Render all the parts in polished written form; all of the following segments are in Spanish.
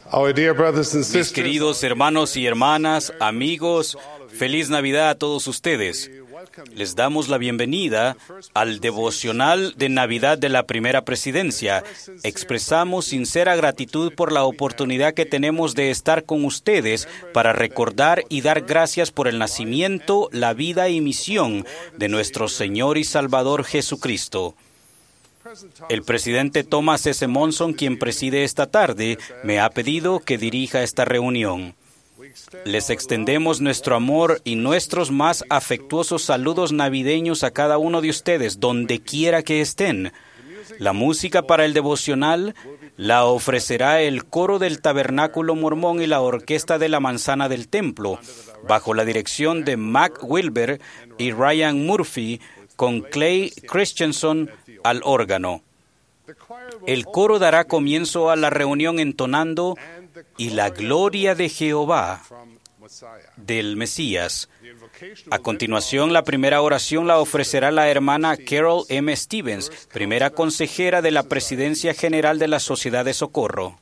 Our dear brothers and Mis sisters, queridos hermanos y hermanas, amigos, feliz Navidad a todos ustedes. Les damos la bienvenida al devocional de Navidad de la Primera Presidencia. Expresamos sincera gratitud por la oportunidad que tenemos de estar con ustedes para recordar y dar gracias por el nacimiento, la vida y misión de nuestro Señor y Salvador Jesucristo. El presidente Thomas S. Monson, quien preside esta tarde, me ha pedido que dirija esta reunión. Les extendemos nuestro amor y nuestros más afectuosos saludos navideños a cada uno de ustedes, donde quiera que estén. La música para el devocional la ofrecerá el coro del Tabernáculo Mormón y la Orquesta de la Manzana del Templo, bajo la dirección de Mac Wilber y Ryan Murphy, con Clay Christensen al órgano. El coro dará comienzo a la reunión entonando "Y la gloria de Jehová" del Mesías. A continuación, la primera oración la ofrecerá la hermana Carol M. Stevens, primera consejera de la Presidencia General de la Sociedad de Socorro.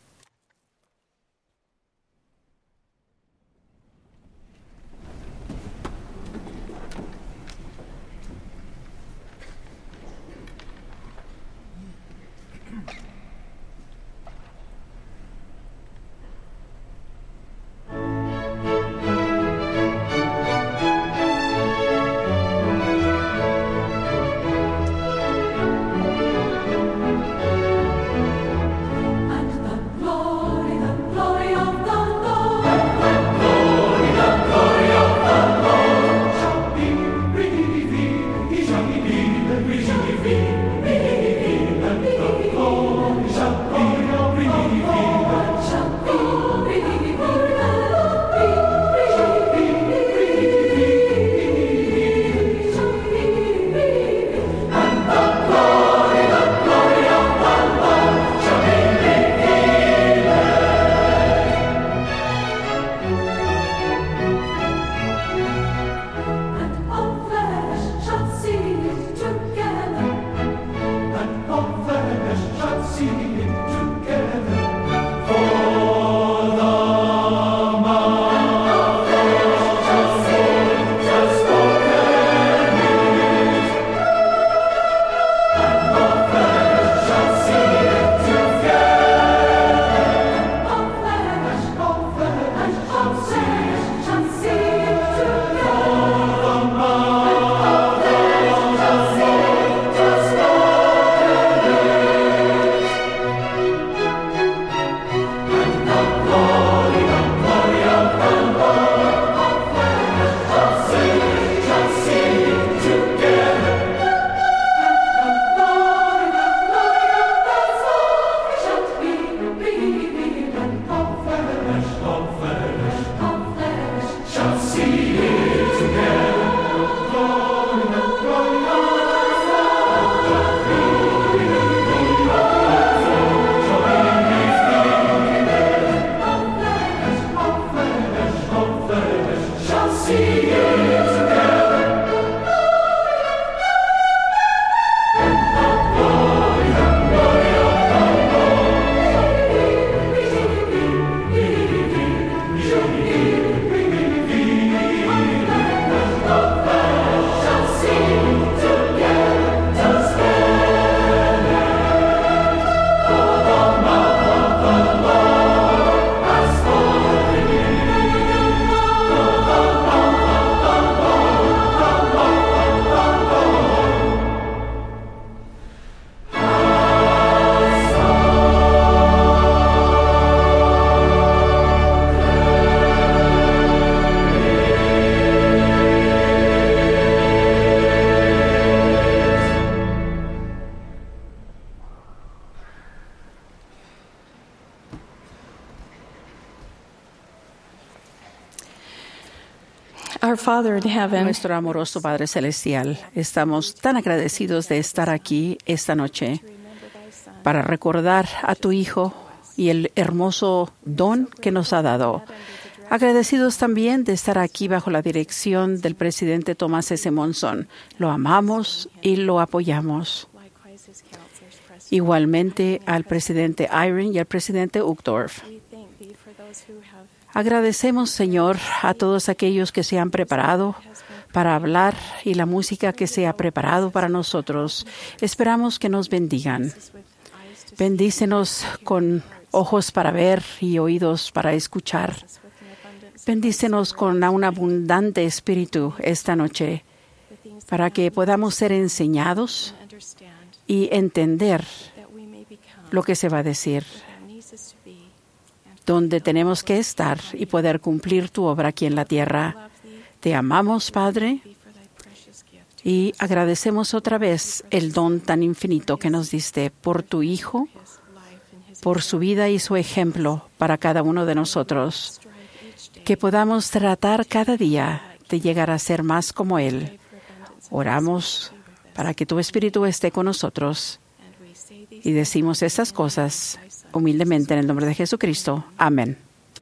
Our Father in heaven, Nuestro amoroso Padre Celestial, estamos tan agradecidos de estar aquí esta noche para recordar a tu Hijo y el hermoso don que nos ha dado. Agradecidos también de estar aquí bajo la dirección del presidente Thomas S. Monson. Lo amamos y lo apoyamos. Igualmente al presidente Eyring y al presidente Uchtdorf. Agradecemos, Señor, a todos aquellos que se han preparado para hablar y la música que se ha preparado para nosotros. Esperamos que nos bendigan. Bendícenos con ojos para ver y oídos para escuchar. Bendícenos con un abundante espíritu esta noche para que podamos ser enseñados y entender lo que se va a decir, donde tenemos que estar y poder cumplir tu obra aquí en la tierra. Te amamos, Padre, y agradecemos otra vez el don tan infinito que nos diste por tu Hijo, por su vida y su ejemplo para cada uno de nosotros, que podamos tratar cada día de llegar a ser más como Él. Oramos para que tu Espíritu esté con nosotros y decimos esas cosas humildemente en el nombre de Jesucristo. Amén.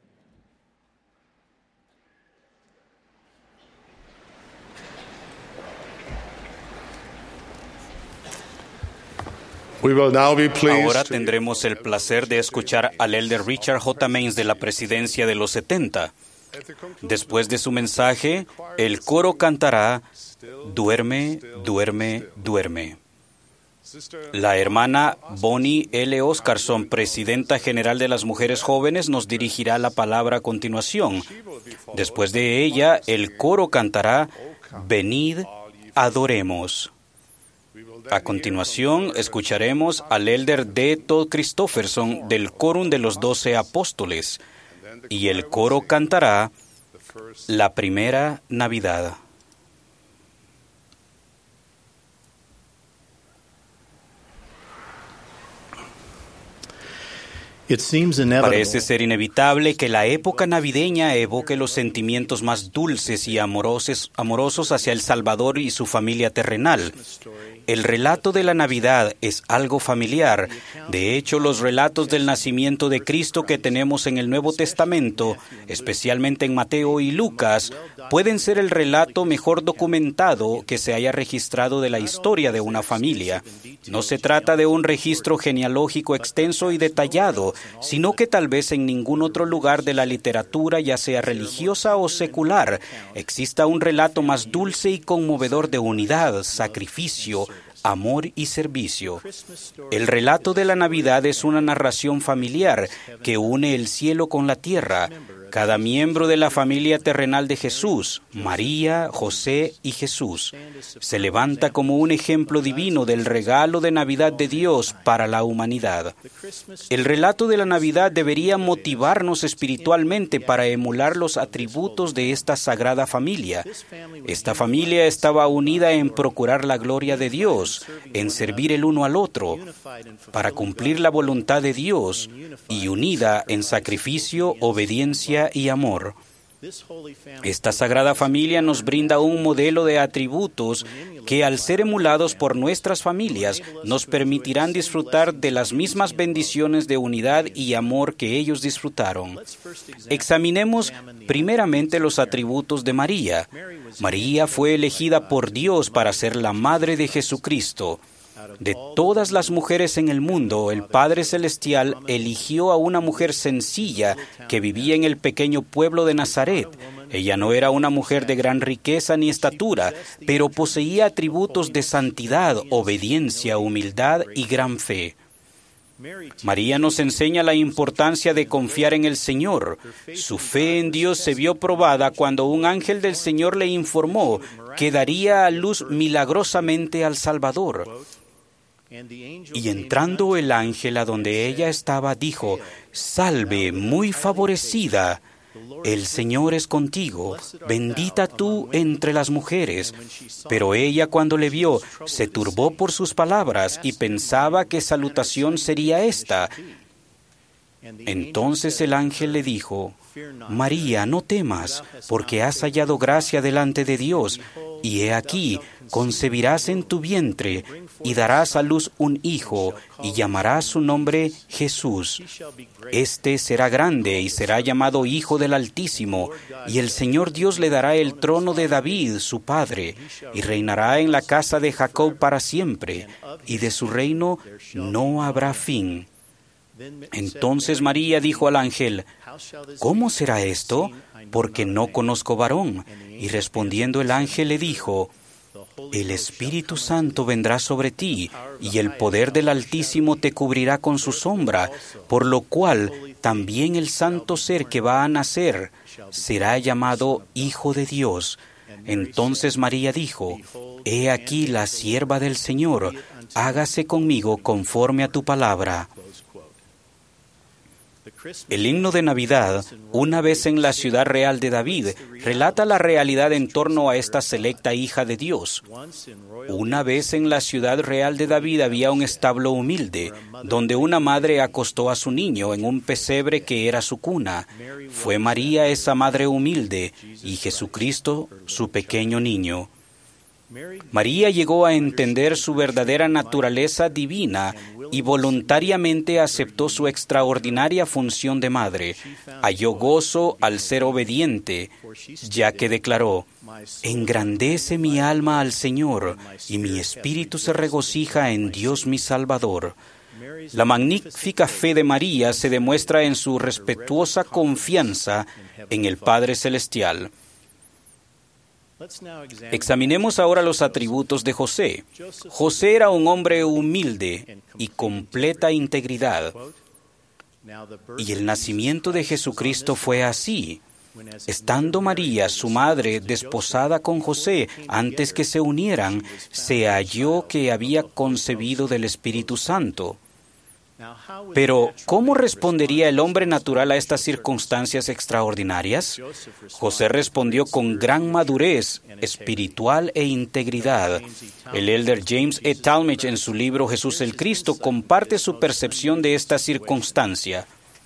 Ahora tendremos el placer de escuchar al elder Richard J. Maines de la Presidencia de los 70. Después de su mensaje, el coro cantará Duerme, duerme, duerme. La hermana Bonnie L. Oscarson, Presidenta General de las Mujeres Jóvenes, nos dirigirá la palabra a continuación. Después de ella, el coro cantará Venid, adoremos. A continuación, escucharemos al elder D. Todd Christofferson del Quórum de los 12 Apóstoles, y el coro cantará La Primera Navidad. Parece ser inevitable que la época navideña evoque los sentimientos más dulces y amorosos hacia el Salvador y su familia terrenal. El relato de la Navidad es algo familiar. De hecho, los relatos del nacimiento de Cristo que tenemos en el Nuevo Testamento, especialmente en Mateo y Lucas, pueden ser el relato mejor documentado que se haya registrado de la historia de una familia. No se trata de un registro genealógico extenso y detallado, sino que tal vez en ningún otro lugar de la literatura, ya sea religiosa o secular, exista un relato más dulce y conmovedor de unidad, sacrificio, amor y servicio. El relato de la Navidad es una narración familiar que une el cielo con la tierra. Cada miembro de la familia terrenal de Jesús, María, José y Jesús, se levanta como un ejemplo divino del regalo de Navidad de Dios para la humanidad. El relato de la Navidad debería motivarnos espiritualmente para emular los atributos de esta sagrada familia. Esta familia estaba unida en procurar la gloria de Dios, en servir el uno al otro, para cumplir la voluntad de Dios, y unida en sacrificio, obediencia y amor. Esta sagrada familia nos brinda un modelo de atributos que, al ser emulados por nuestras familias, nos permitirán disfrutar de las mismas bendiciones de unidad y amor que ellos disfrutaron. Examinemos primeramente los atributos de María. María fue elegida por Dios para ser la madre de Jesucristo. De todas las mujeres en el mundo, el Padre Celestial eligió a una mujer sencilla que vivía en el pequeño pueblo de Nazaret. Ella no era una mujer de gran riqueza ni estatura, pero poseía atributos de santidad, obediencia, humildad y gran fe. María nos enseña la importancia de confiar en el Señor. Su fe en Dios se vio probada cuando un ángel del Señor le informó que daría a luz milagrosamente al Salvador. Y entrando el ángel a donde ella estaba, dijo: «Salve, muy favorecida, el Señor es contigo, bendita tú entre las mujeres». Pero ella, cuando le vio, se turbó por sus palabras y pensaba qué salutación sería esta. Entonces el ángel le dijo: «María, no temas, porque has hallado gracia delante de Dios, y he aquí, concebirás en tu vientre, y darás a luz un hijo, y llamarás su nombre Jesús. Este será grande, y será llamado Hijo del Altísimo, y el Señor Dios le dará el trono de David, su padre, y reinará en la casa de Jacob para siempre, y de su reino no habrá fin». Entonces María dijo al ángel: ¿Cómo será esto? Porque no conozco varón. Y respondiendo el ángel le dijo: El Espíritu Santo vendrá sobre ti, y el poder del Altísimo te cubrirá con su sombra, por lo cual también el santo ser que va a nacer será llamado Hijo de Dios. Entonces María dijo: He aquí la sierva del Señor, hágase conmigo conforme a tu palabra. El himno de Navidad, Una vez en la ciudad real de David, relata la realidad en torno a esta selecta hija de Dios. Una vez en la ciudad real de David había un establo humilde, donde una madre acostó a su niño en un pesebre que era su cuna. Fue María esa madre humilde y Jesucristo su pequeño niño. María llegó a entender su verdadera naturaleza divina y voluntariamente aceptó su extraordinaria función de madre. Halló gozo al ser obediente, ya que declaró: Engrandece mi alma al Señor, y mi espíritu se regocija en Dios mi Salvador. La magnífica fe de María se demuestra en su respetuosa confianza en el Padre Celestial. Examinemos ahora los atributos de José. José era un hombre humilde y completa integridad. Y el nacimiento de Jesucristo fue así. Estando María, su madre, desposada con José, antes que se unieran, se halló que había concebido del Espíritu Santo. Pero, ¿cómo respondería el hombre natural a estas circunstancias extraordinarias? José respondió con gran madurez espiritual e integridad. El elder James E. Talmage, en su libro Jesús el Cristo, comparte su percepción de esta circunstancia.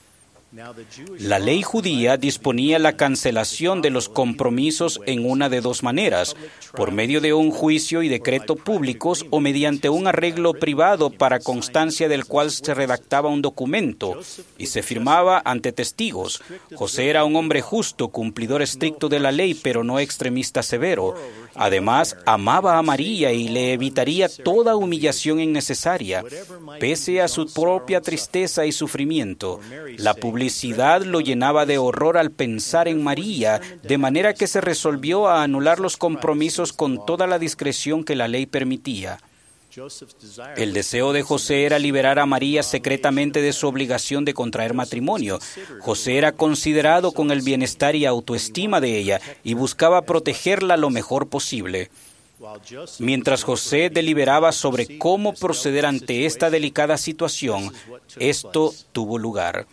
La ley judía disponía la cancelación de los compromisos en una de dos maneras: por medio de un juicio y decreto públicos o mediante un arreglo privado para constancia del cual se redactaba un documento y se firmaba ante testigos. José era un hombre justo, cumplidor estricto de la ley, pero no extremista severo. Además, amaba a María y le evitaría toda humillación innecesaria. Pese a su propia tristeza y sufrimiento, la publicidad lo llenaba de horror al pensar en María, de manera que se resolvió a anular los compromisos con toda la discreción que la ley permitía. El deseo de José era liberar a María secretamente de su obligación de contraer matrimonio. José era considerado con el bienestar y autoestima de ella y buscaba protegerla lo mejor posible. Mientras José deliberaba sobre cómo proceder ante esta delicada situación, esto tuvo lugar.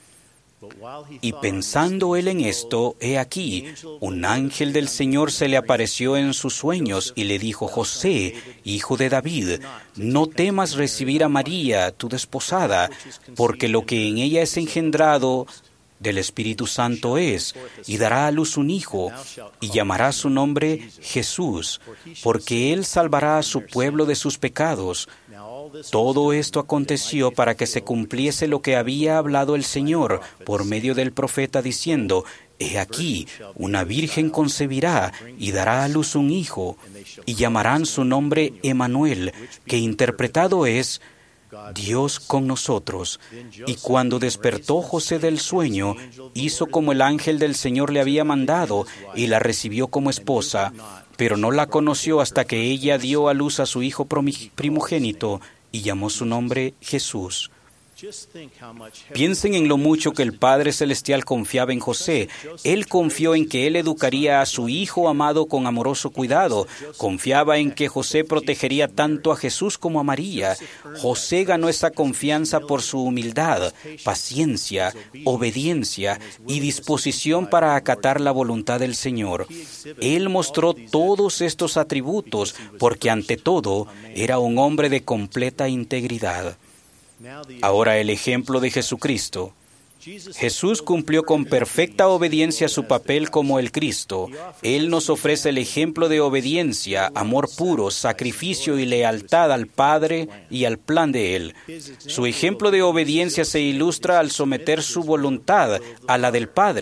Y pensando él en esto, he aquí, un ángel del Señor se le apareció en sus sueños y le dijo: José, hijo de David, no temas recibir a María, tu desposada, porque lo que en ella es engendrado del Espíritu Santo es, y dará a luz un hijo, y llamará su nombre Jesús, porque él salvará a su pueblo de sus pecados. Todo esto aconteció para que se cumpliese lo que había hablado el Señor por medio del profeta diciendo: He aquí, una virgen concebirá y dará a luz un hijo, y llamarán su nombre Emmanuel, que interpretado es Dios con nosotros. Y cuando despertó José del sueño, hizo como el ángel del Señor le había mandado, y la recibió como esposa, pero no la conoció hasta que ella dio a luz a su hijo primogénito, y llamó su nombre Jesús. Piensen en lo mucho que el Padre Celestial confiaba en José. Él confió en que él educaría a su hijo amado con amoroso cuidado. Confiaba en que José protegería tanto a Jesús como a María. José ganó esa confianza por su humildad, paciencia, obediencia y disposición para acatar la voluntad del Señor. Él mostró todos estos atributos porque ante todo era un hombre de completa integridad. Ahora el ejemplo de Jesucristo. Jesús cumplió con perfecta obediencia su papel como el Cristo. Él nos ofrece el ejemplo de obediencia, amor puro, sacrificio y lealtad al Padre y al plan de Él. Su ejemplo de obediencia se ilustra al someter su voluntad a la del Padre.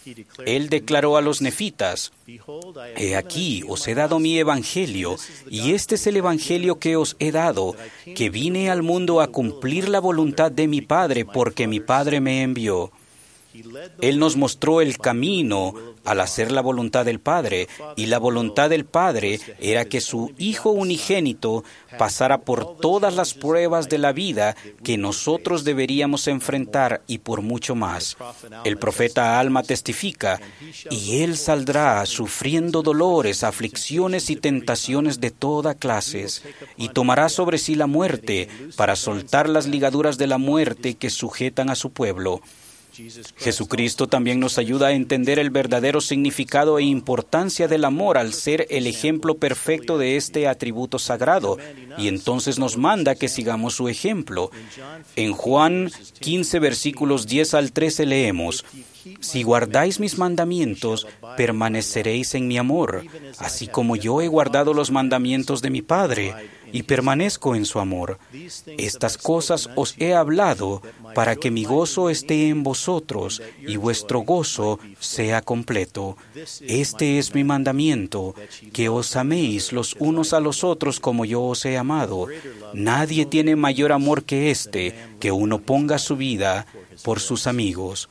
Él declaró a los nefitas: He aquí, os he dado mi evangelio, y este es el evangelio que os he dado, que vine al mundo a cumplir la voluntad de mi Padre, porque mi Padre me envió. Él nos mostró el camino al hacer la voluntad del Padre, y la voluntad del Padre era que su Hijo unigénito pasara por todas las pruebas de la vida que nosotros deberíamos enfrentar y por mucho más. El profeta Alma testifica: y Él saldrá sufriendo dolores, aflicciones y tentaciones de toda clase, y tomará sobre sí la muerte para soltar las ligaduras de la muerte que sujetan a su pueblo. Jesucristo también nos ayuda a entender el verdadero significado e importancia del amor al ser el ejemplo perfecto de este atributo sagrado, y entonces nos manda que sigamos su ejemplo. En Juan 15, versículos 10 al 13 leemos: Si guardáis mis mandamientos, permaneceréis en mi amor, así como yo he guardado los mandamientos de mi Padre, y permanezco en su amor. Estas cosas os he hablado para que mi gozo esté en vosotros y vuestro gozo sea completo. Este es mi mandamiento, que os améis los unos a los otros como yo os he amado. Nadie tiene mayor amor que este, que uno ponga su vida por sus amigos.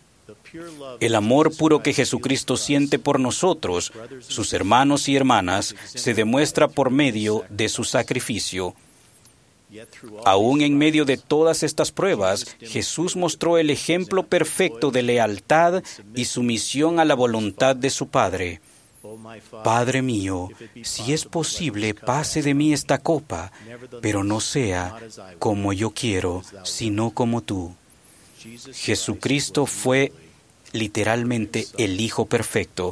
El amor puro que Jesucristo siente por nosotros, sus hermanos y hermanas, se demuestra por medio de su sacrificio. Aún en medio de todas estas pruebas, Jesús mostró el ejemplo perfecto de lealtad y sumisión a la voluntad de su Padre. Padre mío, si es posible, pase de mí esta copa, pero no sea como yo quiero, sino como tú. Jesucristo fue literalmente el Hijo perfecto.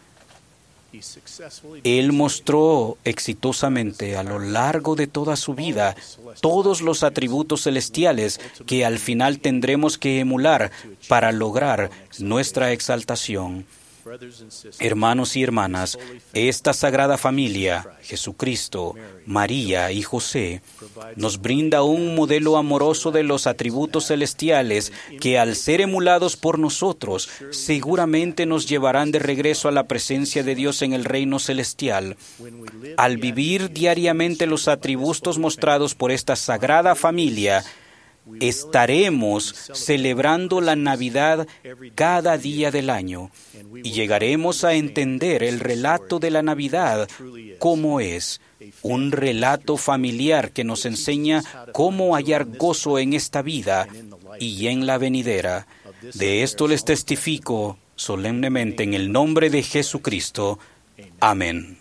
Él mostró exitosamente a lo largo de toda su vida todos los atributos celestiales que al final tendremos que emular para lograr nuestra exaltación. Hermanos y hermanas, esta sagrada familia, Jesucristo, María y José, nos brinda un modelo amoroso de los atributos celestiales que, al ser emulados por nosotros, seguramente nos llevarán de regreso a la presencia de Dios en el reino celestial. Al vivir diariamente los atributos mostrados por esta sagrada familia, estaremos celebrando la Navidad cada día del año y llegaremos a entender el relato de la Navidad como es un relato familiar que nos enseña cómo hallar gozo en esta vida y en la venidera. De esto les testifico solemnemente en el nombre de Jesucristo. Amén.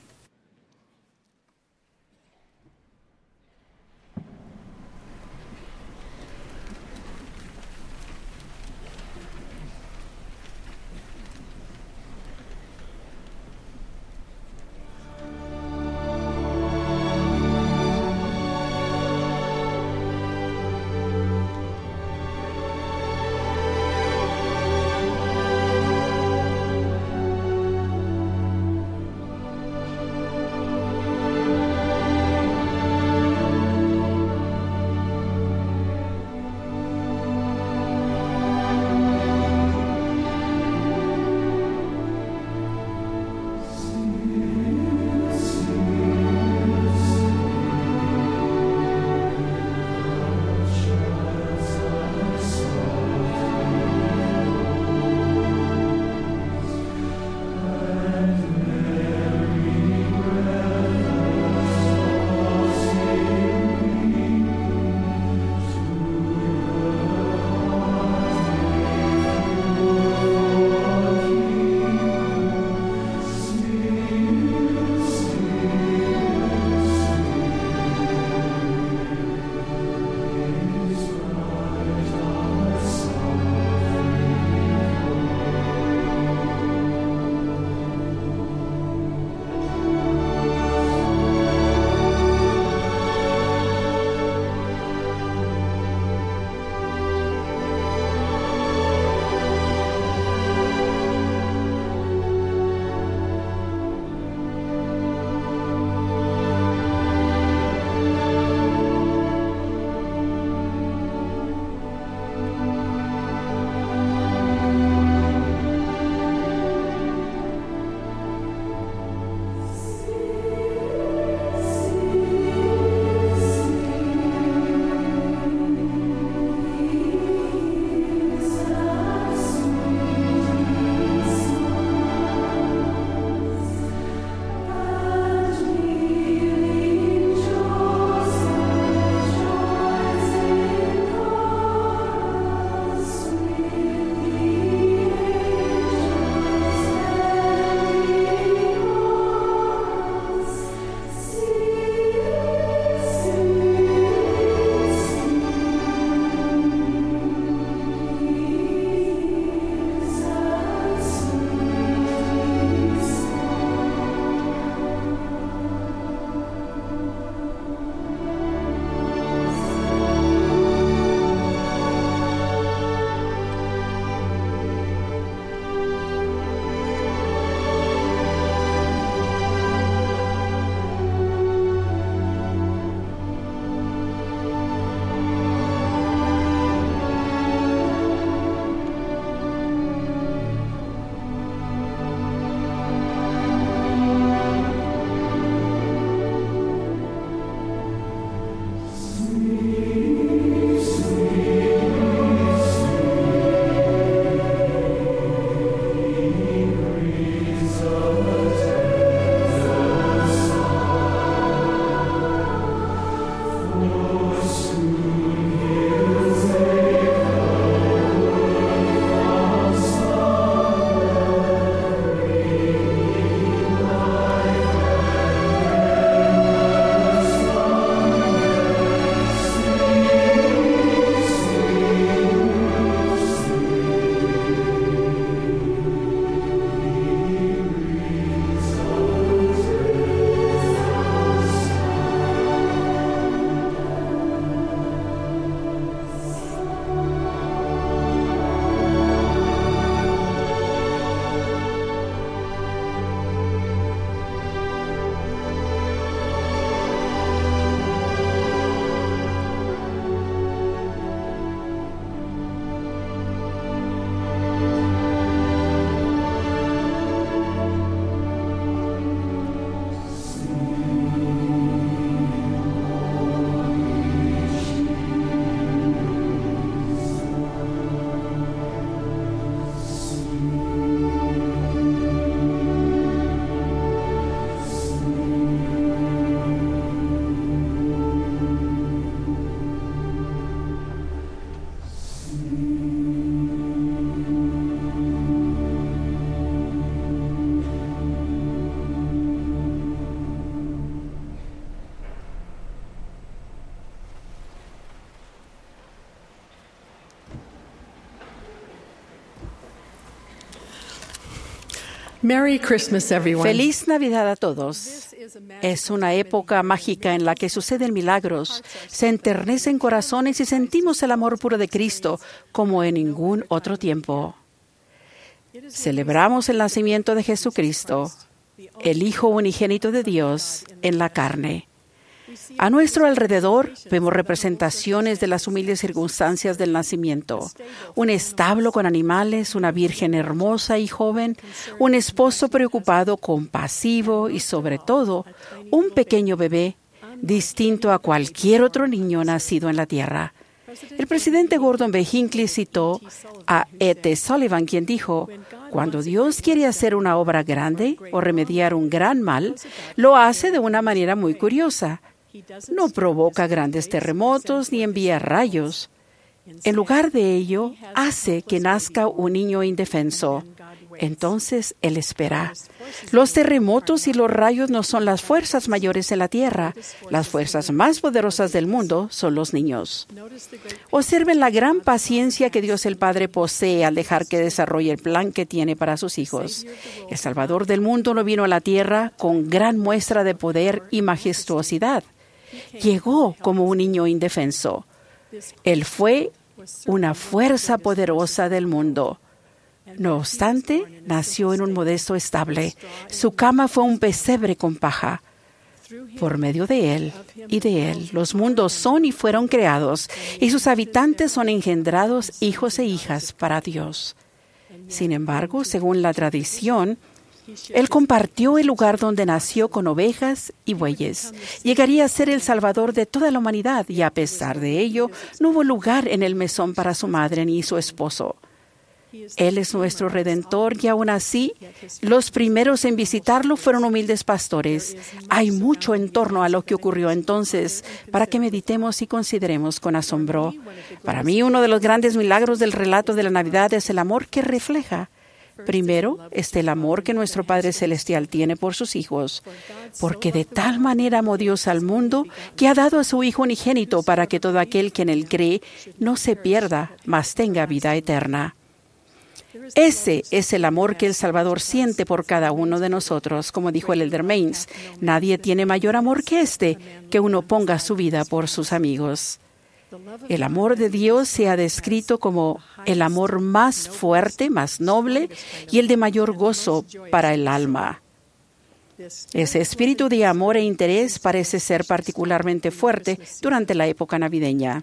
Merry Christmas, everyone. Feliz Navidad a todos. Es una época mágica en la que suceden milagros, se enternecen corazones y sentimos el amor puro de Cristo como en ningún otro tiempo. Celebramos el nacimiento de Jesucristo, el Hijo unigénito de Dios en la carne. A nuestro alrededor vemos representaciones de las humildes circunstancias del nacimiento. Un establo con animales, una virgen hermosa y joven, un esposo preocupado, compasivo y, sobre todo, un pequeño bebé distinto a cualquier otro niño nacido en la tierra. El presidente Gordon B. Hinckley citó a E.T. Sullivan, quien dijo: "Cuando Dios quiere hacer una obra grande o remediar un gran mal, lo hace de una manera muy curiosa. No provoca grandes terremotos ni envía rayos. En lugar de ello, hace que nazca un niño indefenso. Entonces Él espera. Los terremotos y los rayos no son las fuerzas mayores en la tierra. Las fuerzas más poderosas del mundo son los niños." Observen la gran paciencia que Dios el Padre posee al dejar que desarrolle el plan que tiene para sus hijos. El Salvador del mundo no vino a la tierra con gran muestra de poder y majestuosidad. Llegó como un niño indefenso. Él fue una fuerza poderosa del mundo. No obstante, nació en un modesto estable. Su cama fue un pesebre con paja. Por medio de Él y de Él, los mundos son y fueron creados, y sus habitantes son engendrados hijos e hijas para Dios. Sin embargo, según la tradición, Él compartió el lugar donde nació con ovejas y bueyes. Llegaría a ser el Salvador de toda la humanidad, y a pesar de ello, no hubo lugar en el mesón para su madre ni su esposo. Él es nuestro Redentor, y aún así, los primeros en visitarlo fueron humildes pastores. Hay mucho en torno a lo que ocurrió entonces para que meditemos y consideremos con asombro. Para mí, uno de los grandes milagros del relato de la Navidad es el amor que refleja. Primero, el amor que nuestro Padre Celestial tiene por sus hijos, porque de tal manera amó Dios al mundo que ha dado a su Hijo unigénito para que todo aquel que en Él cree no se pierda, mas tenga vida eterna. Ese es el amor que el Salvador siente por cada uno de nosotros. Como dijo el Elder Maines, nadie tiene mayor amor que uno ponga su vida por sus amigos. El amor de Dios se ha descrito como el amor más fuerte, más noble y el de mayor gozo para el alma. Ese espíritu de amor e interés parece ser particularmente fuerte durante la época navideña.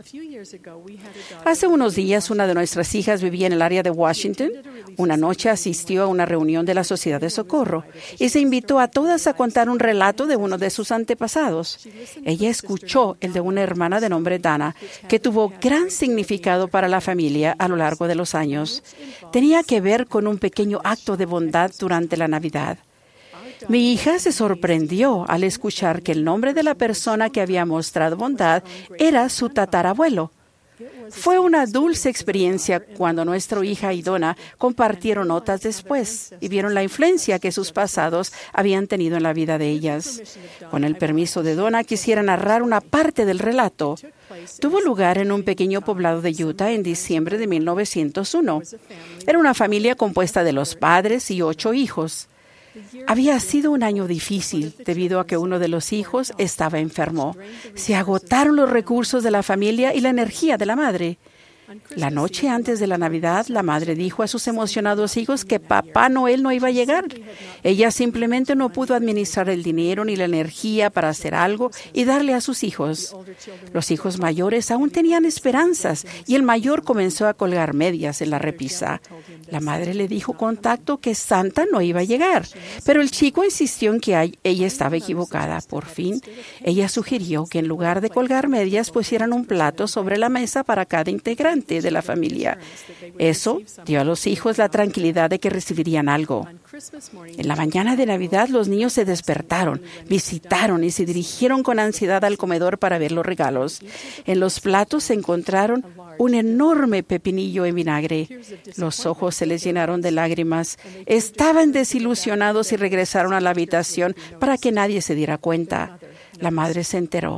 Hace unos días, una de nuestras hijas vivía en el área de Washington. Una noche asistió a una reunión de la Sociedad de Socorro y se invitó a todas a contar un relato de uno de sus antepasados. Ella escuchó el de una hermana de nombre Dana, que tuvo gran significado para la familia a lo largo de los años. Tenía que ver con un pequeño acto de bondad durante la Navidad. Mi hija se sorprendió al escuchar que el nombre de la persona que había mostrado bondad era su tatarabuelo. Fue una dulce experiencia cuando nuestra hija y Donna compartieron notas después y vieron la influencia que sus pasados habían tenido en la vida de ellas. Con el permiso de Donna, quisiera narrar una parte del relato. Tuvo lugar en un pequeño poblado de Utah en diciembre de 1901. Era una familia compuesta de los padres y 8 hijos. Había sido un año difícil debido a que uno de los hijos estaba enfermo. Se agotaron los recursos de la familia y la energía de la madre. La noche antes de la Navidad, la madre dijo a sus emocionados hijos que Papá Noel no iba a llegar. Ella simplemente no pudo administrar el dinero ni la energía para hacer algo y darle a sus hijos. Los hijos mayores aún tenían esperanzas y el mayor comenzó a colgar medias en la repisa. La madre le dijo con tacto que Santa no iba a llegar, pero el chico insistió en que ella estaba equivocada. Por fin, ella sugirió que en lugar de colgar medias pusieran un plato sobre la mesa para cada integrante de la familia. Eso dio a los hijos la tranquilidad de que recibirían algo. En la mañana de Navidad, los niños se despertaron, visitaron y se dirigieron con ansiedad al comedor para ver los regalos. En los platos se encontraron un enorme pepinillo en vinagre. Los ojos se les llenaron de lágrimas. Estaban desilusionados y regresaron a la habitación para que nadie se diera cuenta. La madre se enteró.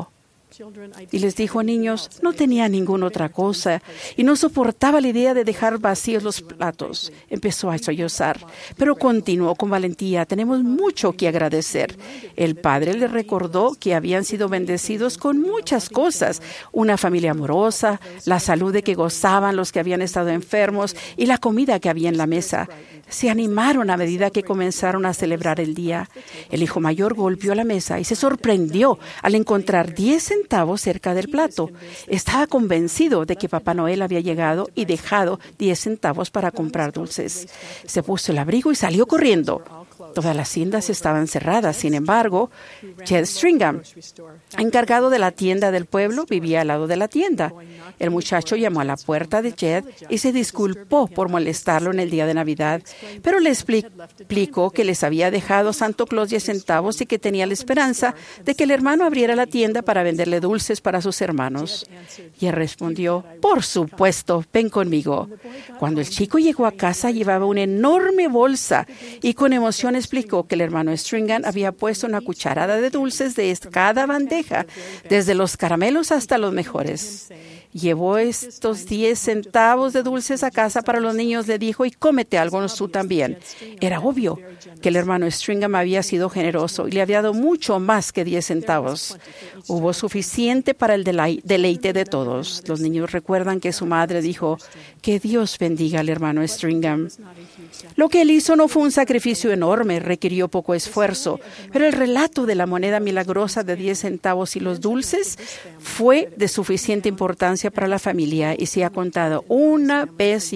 Y les dijo: niños, no tenía ninguna otra cosa y no soportaba la idea de dejar vacíos los platos. Empezó a sollozar, pero continuó con valentía: tenemos mucho que agradecer. El padre le recordó que habían sido bendecidos con muchas cosas: una familia amorosa, la salud de que gozaban los que habían estado enfermos y la comida que había en la mesa. Se animaron a medida que comenzaron a celebrar el día. El hijo mayor golpeó la mesa y se sorprendió al encontrar 10 centavos cerca del plato. Estaba convencido de que Papá Noel había llegado y dejado 10 centavos para comprar dulces. Se puso el abrigo y salió corriendo. Todas las tiendas estaban cerradas. Sin embargo, Jed Stringham, encargado de la tienda del pueblo, vivía al lado de la tienda. El muchacho llamó a la puerta de Jed y se disculpó por molestarlo en el día de Navidad, pero le explicó que les había dejado Santo Claus 10 centavos y que tenía la esperanza de que el hermano abriera la tienda para venderle dulces para sus hermanos. Y él respondió: por supuesto, ven conmigo. Cuando el chico llegó a casa, llevaba una enorme bolsa y con emoción explicó que el hermano Stringham había puesto una cucharada de dulces de cada bandeja, desde los caramelos hasta los mejores. Llevó estos 10 centavos de dulces a casa para los niños, le dijo, y cómete algo tú también. Era obvio que el hermano Stringham había sido generoso y le había dado mucho más que 10 centavos. Hubo suficiente para el deleite de todos. Los niños recuerdan que su madre dijo: que Dios bendiga al hermano Stringham. Lo que él hizo no fue un sacrificio enorme, requirió poco esfuerzo, pero el relato de la moneda milagrosa de 10 centavos y los dulces fue de suficiente importancia para la familia y se ha contado una vez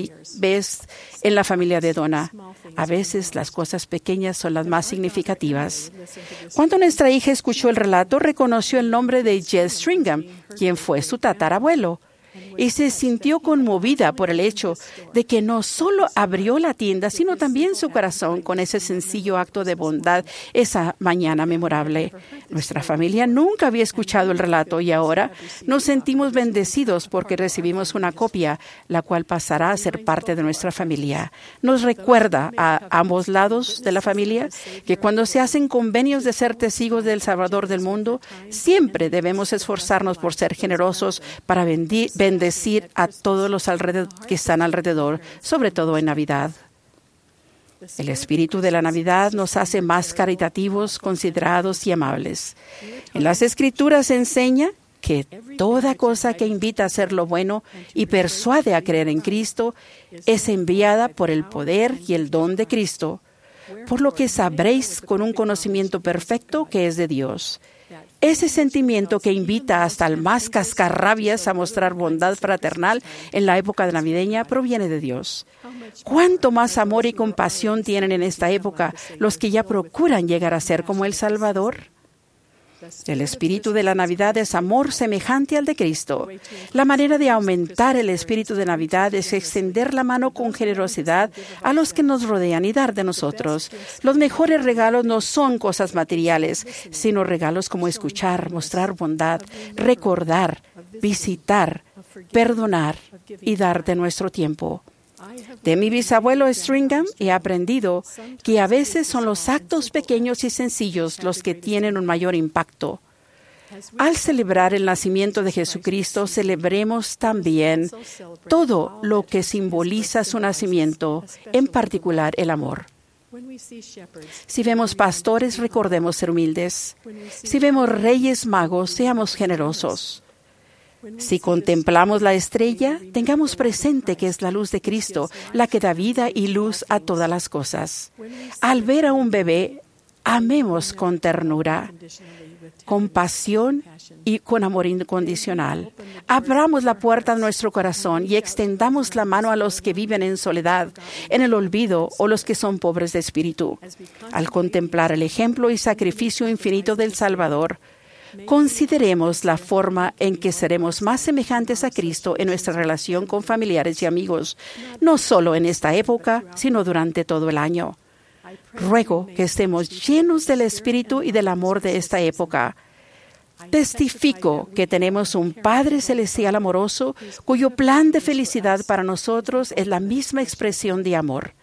en la familia de Donna. A veces las cosas pequeñas son las más significativas. Cuando nuestra hija escuchó el relato, reconoció el nombre de Jed Stringham, quien fue su tatarabuelo, y se sintió conmovida por el hecho de que no solo abrió la tienda, sino también su corazón con ese sencillo acto de bondad esa mañana memorable. Nuestra familia nunca había escuchado el relato y ahora nos sentimos bendecidos porque recibimos una copia, la cual pasará a ser parte de nuestra familia. Nos recuerda a ambos lados de la familia que cuando se hacen convenios de ser testigos del Salvador del mundo, siempre debemos esforzarnos por ser generosos para bendecir a todos los que están alrededor, sobre todo en Navidad. El espíritu de la Navidad nos hace más caritativos, considerados y amables. En las Escrituras se enseña que toda cosa que invita a hacer lo bueno y persuade a creer en Cristo es enviada por el poder y el don de Cristo, por lo que sabréis con un conocimiento perfecto que es de Dios. Ese sentimiento que invita hasta al más cascarrabias a mostrar bondad fraternal en la época navideña proviene de Dios. ¿Cuánto más amor y compasión tienen en esta época los que ya procuran llegar a ser como el Salvador? El espíritu de la Navidad es amor semejante al de Cristo. La manera de aumentar el espíritu de Navidad es extender la mano con generosidad a los que nos rodean y dar de nosotros. Los mejores regalos no son cosas materiales, sino regalos como escuchar, mostrar bondad, recordar, visitar, perdonar y dar de nuestro tiempo. De mi bisabuelo Stringham he aprendido que a veces son los actos pequeños y sencillos los que tienen un mayor impacto. Al celebrar el nacimiento de Jesucristo, celebremos también todo lo que simboliza su nacimiento, en particular el amor. Si vemos pastores, recordemos ser humildes. Si vemos reyes magos, seamos generosos. Si contemplamos la estrella, tengamos presente que es la luz de Cristo, la que da vida y luz a todas las cosas. Al ver a un bebé, amemos con ternura, compasión y con amor incondicional. Abramos la puerta de nuestro corazón y extendamos la mano a los que viven en soledad, en el olvido o los que son pobres de espíritu. Al contemplar el ejemplo y sacrificio infinito del Salvador, consideremos la forma en que seremos más semejantes a Cristo en nuestra relación con familiares y amigos, no solo en esta época, sino durante todo el año. Ruego que estemos llenos del Espíritu y del amor de esta época. Testifico que tenemos un Padre Celestial amoroso, cuyo plan de felicidad para nosotros es la misma expresión de amor.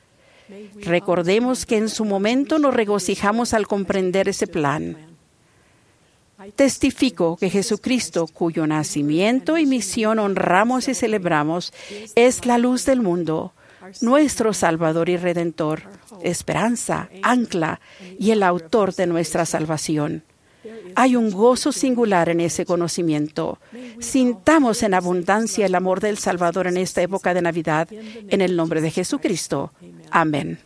Recordemos que en su momento nos regocijamos al comprender ese plan. Testifico que Jesucristo, cuyo nacimiento y misión honramos y celebramos, es la luz del mundo, nuestro Salvador y Redentor, esperanza, ancla y el autor de nuestra salvación. Hay un gozo singular en ese conocimiento. Sintamos en abundancia el amor del Salvador en esta época de Navidad, en el nombre de Jesucristo. Amén.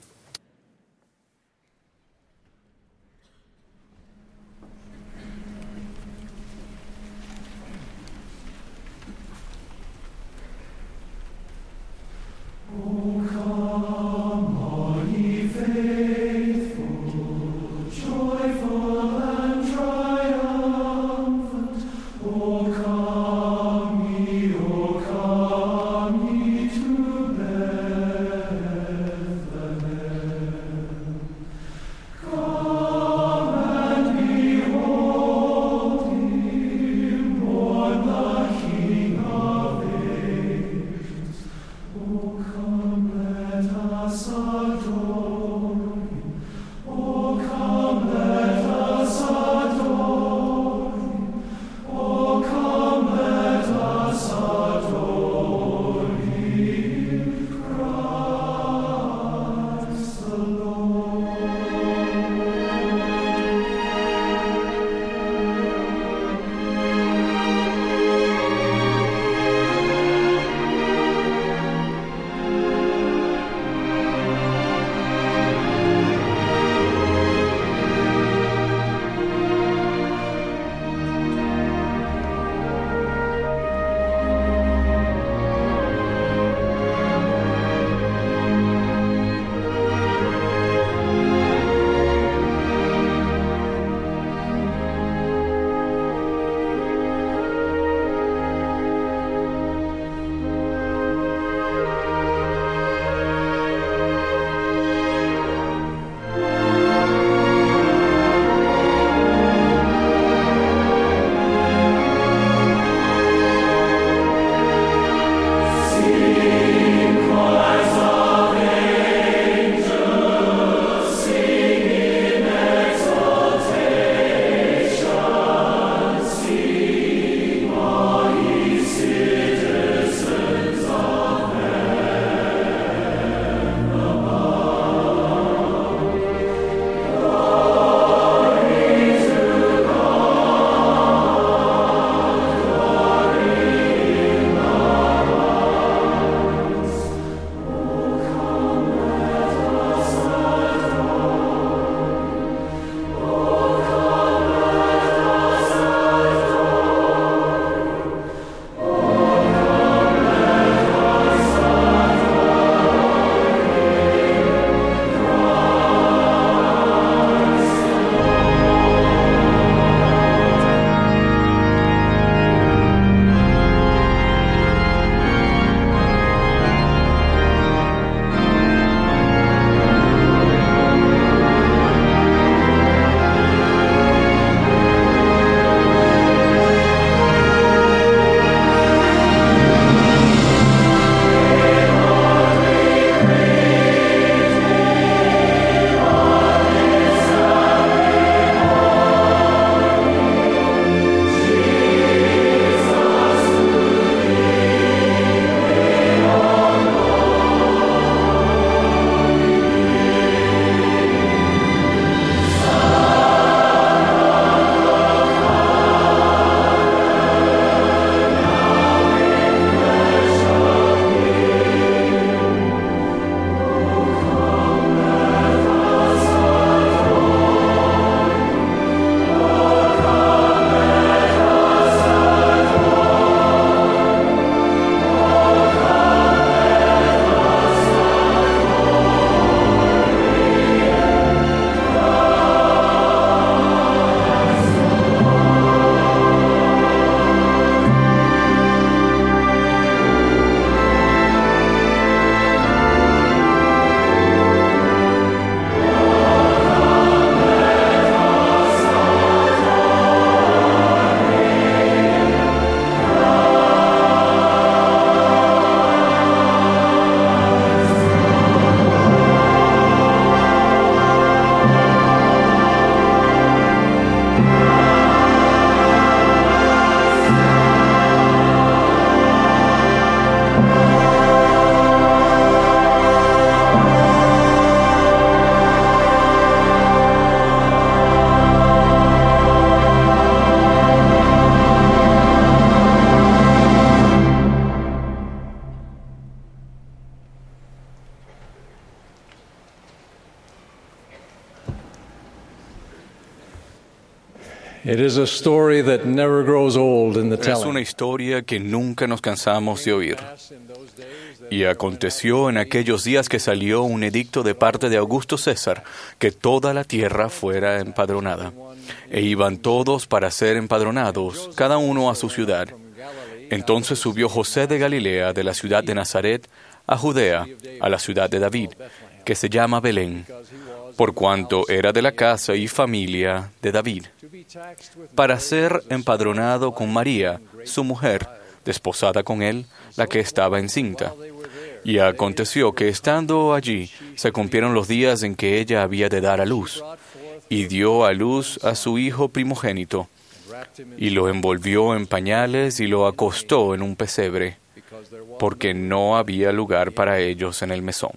It is a story that never grows old in the Es una telling. historia que nunca nos cansamos de oír. Y aconteció en aquellos días que salió un edicto de parte de Augusto César, que toda la tierra fuera empadronada. E iban todos para ser empadronados, cada uno a su ciudad. Entonces subió José de Galilea, de la ciudad de Nazaret, a Judea, a la ciudad de David, que se llama Belén, por cuanto era de la casa y familia de David, para ser empadronado con María, su mujer, desposada con él, la que estaba encinta. Y aconteció que estando allí se cumplieron los días en que ella había de dar a luz, y dio a luz a su hijo primogénito, y lo envolvió en pañales y lo acostó en un pesebre, porque no había lugar para ellos en el mesón.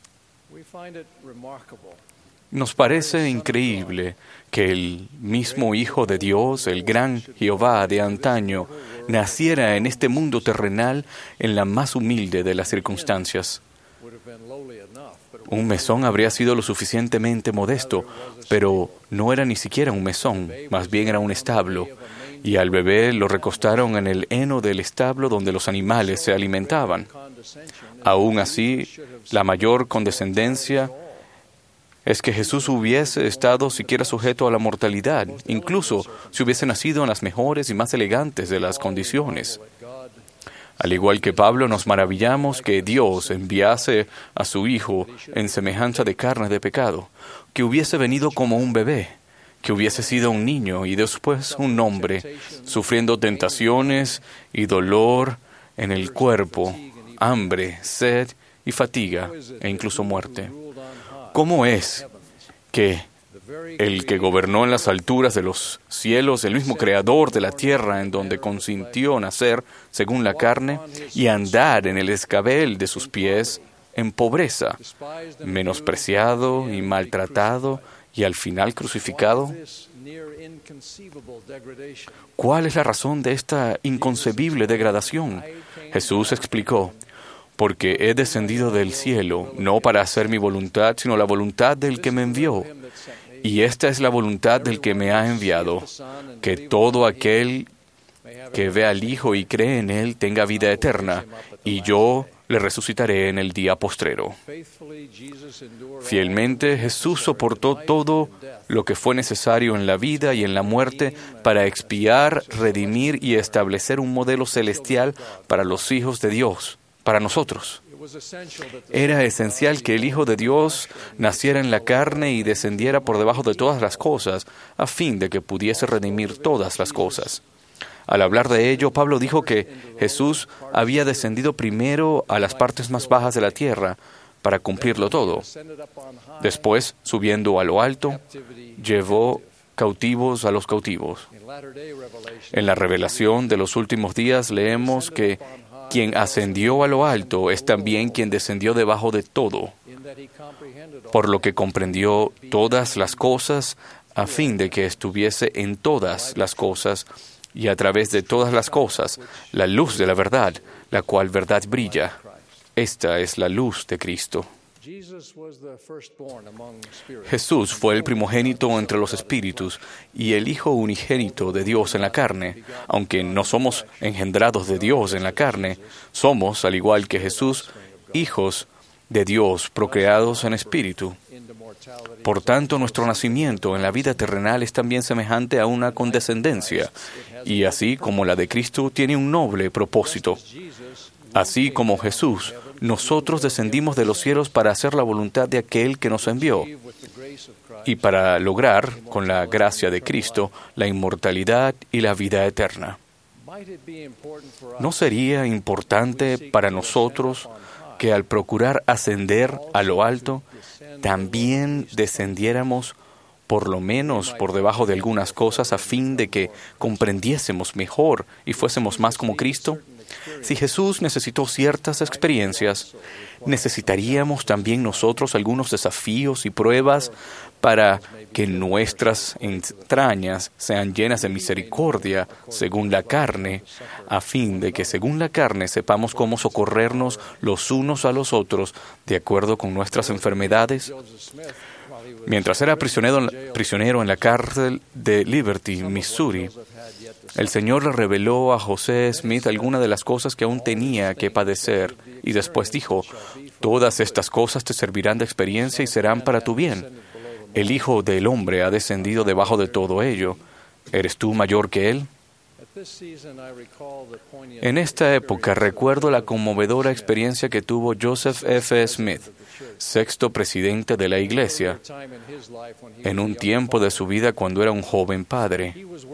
Nos parece increíble que el mismo Hijo de Dios, el gran Jehová de antaño, naciera en este mundo terrenal en la más humilde de las circunstancias. Un mesón habría sido lo suficientemente modesto, pero no era ni siquiera un mesón, más bien era un establo. Y al bebé lo recostaron en el heno del establo donde los animales se alimentaban. Aún así, la mayor condescendencia es que Jesús hubiese estado siquiera sujeto a la mortalidad, incluso si hubiese nacido en las mejores y más elegantes de las condiciones. Al igual que Pablo, nos maravillamos que Dios enviase a su Hijo en semejanza de carne de pecado, que hubiese venido como un bebé, que hubiese sido un niño y después un hombre, sufriendo tentaciones y dolor en el cuerpo, hambre, sed y fatiga, e incluso muerte. ¿Cómo es que el que gobernó en las alturas de los cielos, el mismo creador de la tierra en donde consintió nacer según la carne y andar en el escabel de sus pies en pobreza, menospreciado y maltratado y al final crucificado? ¿Cuál es la razón de esta inconcebible degradación? Jesús explicó: porque he descendido del cielo, no para hacer mi voluntad, sino la voluntad del que me envió. Y esta es la voluntad del que me ha enviado, que todo aquel que ve al Hijo y cree en Él tenga vida eterna, y yo le resucitaré en el día postrero. Fielmente Jesús soportó todo lo que fue necesario en la vida y en la muerte para expiar, redimir y establecer un modelo celestial para los hijos de Dios, para nosotros. Era esencial que el Hijo de Dios naciera en la carne y descendiera por debajo de todas las cosas, a fin de que pudiese redimir todas las cosas. Al hablar de ello, Pablo dijo que Jesús había descendido primero a las partes más bajas de la tierra para cumplirlo todo. Después, subiendo a lo alto, llevó cautivos a los cautivos. En la revelación de los últimos días leemos que quien ascendió a lo alto es también quien descendió debajo de todo, por lo que comprendió todas las cosas a fin de que estuviese en todas las cosas y a través de todas las cosas la luz de la verdad, la cual verdad brilla. Esta es la luz de Cristo. Jesús fue el primogénito entre los espíritus y el Hijo unigénito de Dios en la carne. Aunque no somos engendrados de Dios en la carne, somos, al igual que Jesús, hijos de Dios procreados en espíritu. Por tanto, nuestro nacimiento en la vida terrenal es también semejante a una condescendencia, y así como la de Cristo tiene un noble propósito. Así como Jesús, nosotros descendimos de los cielos para hacer la voluntad de aquel que nos envió y para lograr, con la gracia de Cristo, la inmortalidad y la vida eterna. ¿No sería importante para nosotros que al procurar ascender a lo alto, también descendiéramos por lo menos por debajo de algunas cosas a fin de que comprendiésemos mejor y fuésemos más como Cristo? Si Jesús necesitó ciertas experiencias, necesitaríamos también nosotros algunos desafíos y pruebas para que nuestras entrañas sean llenas de misericordia según la carne, a fin de que según la carne sepamos cómo socorrernos los unos a los otros de acuerdo con nuestras enfermedades. Mientras era prisionero en la cárcel de Liberty, Missouri, el Señor le reveló a José Smith algunas de las cosas que aún tenía que padecer y después dijo: todas estas cosas te servirán de experiencia y serán para tu bien. El Hijo del Hombre ha descendido debajo de todo ello. ¿Eres tú mayor que Él? En esta época recuerdo la conmovedora experiencia que tuvo Joseph F. Smith, sexto presidente de la Iglesia, en un tiempo de su vida cuando era un joven padre.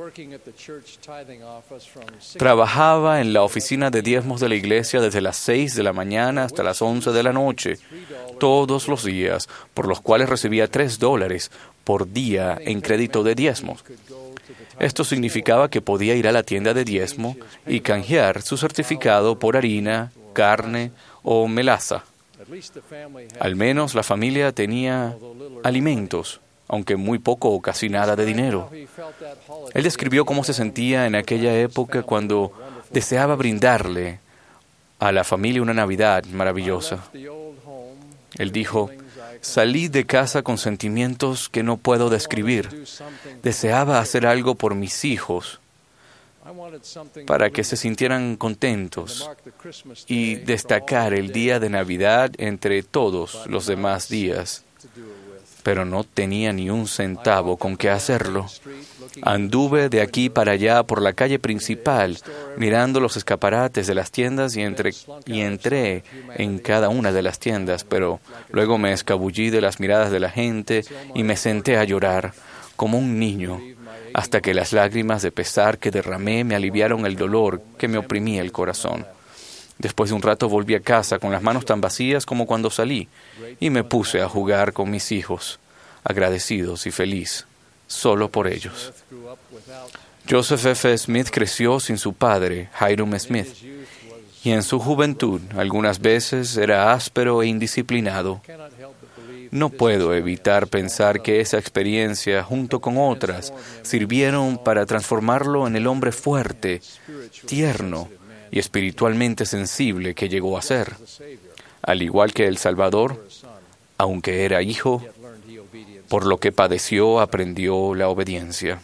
Trabajaba en la oficina de diezmos de la Iglesia desde las 6 de la mañana hasta las 11 de la noche, todos los días, por los cuales recibía $3 por día en crédito de diezmos. Esto significaba que podía ir a la tienda de diezmo y canjear su certificado por harina, carne o melaza. Al menos la familia tenía alimentos, aunque muy poco o casi nada de dinero. Él describió cómo se sentía en aquella época cuando deseaba brindarle a la familia una Navidad maravillosa. Él dijo: salí de casa con sentimientos que no puedo describir. Deseaba hacer algo por mis hijos para que se sintieran contentos y destacar el día de Navidad entre todos los demás días. Pero no tenía ni un centavo con qué hacerlo. Anduve de aquí para allá por la calle principal, mirando los escaparates de las tiendas y entré en cada una de las tiendas, pero luego me escabullí de las miradas de la gente y me senté a llorar como un niño, hasta que las lágrimas de pesar que derramé me aliviaron el dolor que me oprimía el corazón. Después de un rato volví a casa con las manos tan vacías como cuando salí y me puse a jugar con mis hijos, agradecidos y feliz, solo por ellos. Joseph F. Smith creció sin su padre, Hiram Smith, y en su juventud algunas veces era áspero e indisciplinado. No puedo evitar pensar que esa experiencia, junto con otras, sirvieron para transformarlo en el hombre fuerte, tierno y espiritualmente sensible que llegó a ser. Al igual que el Salvador, aunque era hijo, por lo que padeció, aprendió la obediencia.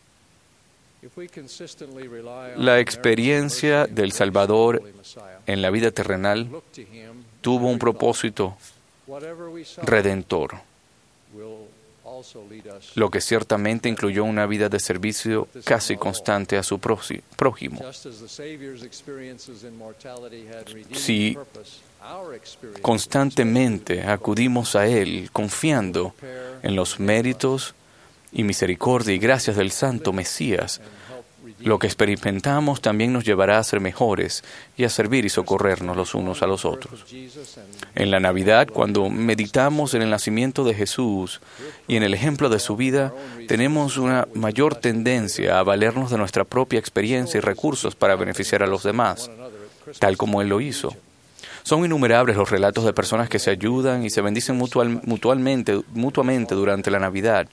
La experiencia del Salvador en la vida terrenal tuvo un propósito redentor, lo que ciertamente incluyó una vida de servicio casi constante a su prójimo. Si constantemente acudimos a Él confiando en los méritos y misericordia y gracias del Santo Mesías, lo que experimentamos también nos llevará a ser mejores y a servir y socorrernos los unos a los otros. En la Navidad, cuando meditamos en el nacimiento de Jesús y en el ejemplo de su vida, tenemos una mayor tendencia a valernos de nuestra propia experiencia y recursos para beneficiar a los demás, tal como Él lo hizo. Son innumerables los relatos de personas que se ayudan y se bendicen mutuamente durante la Navidad.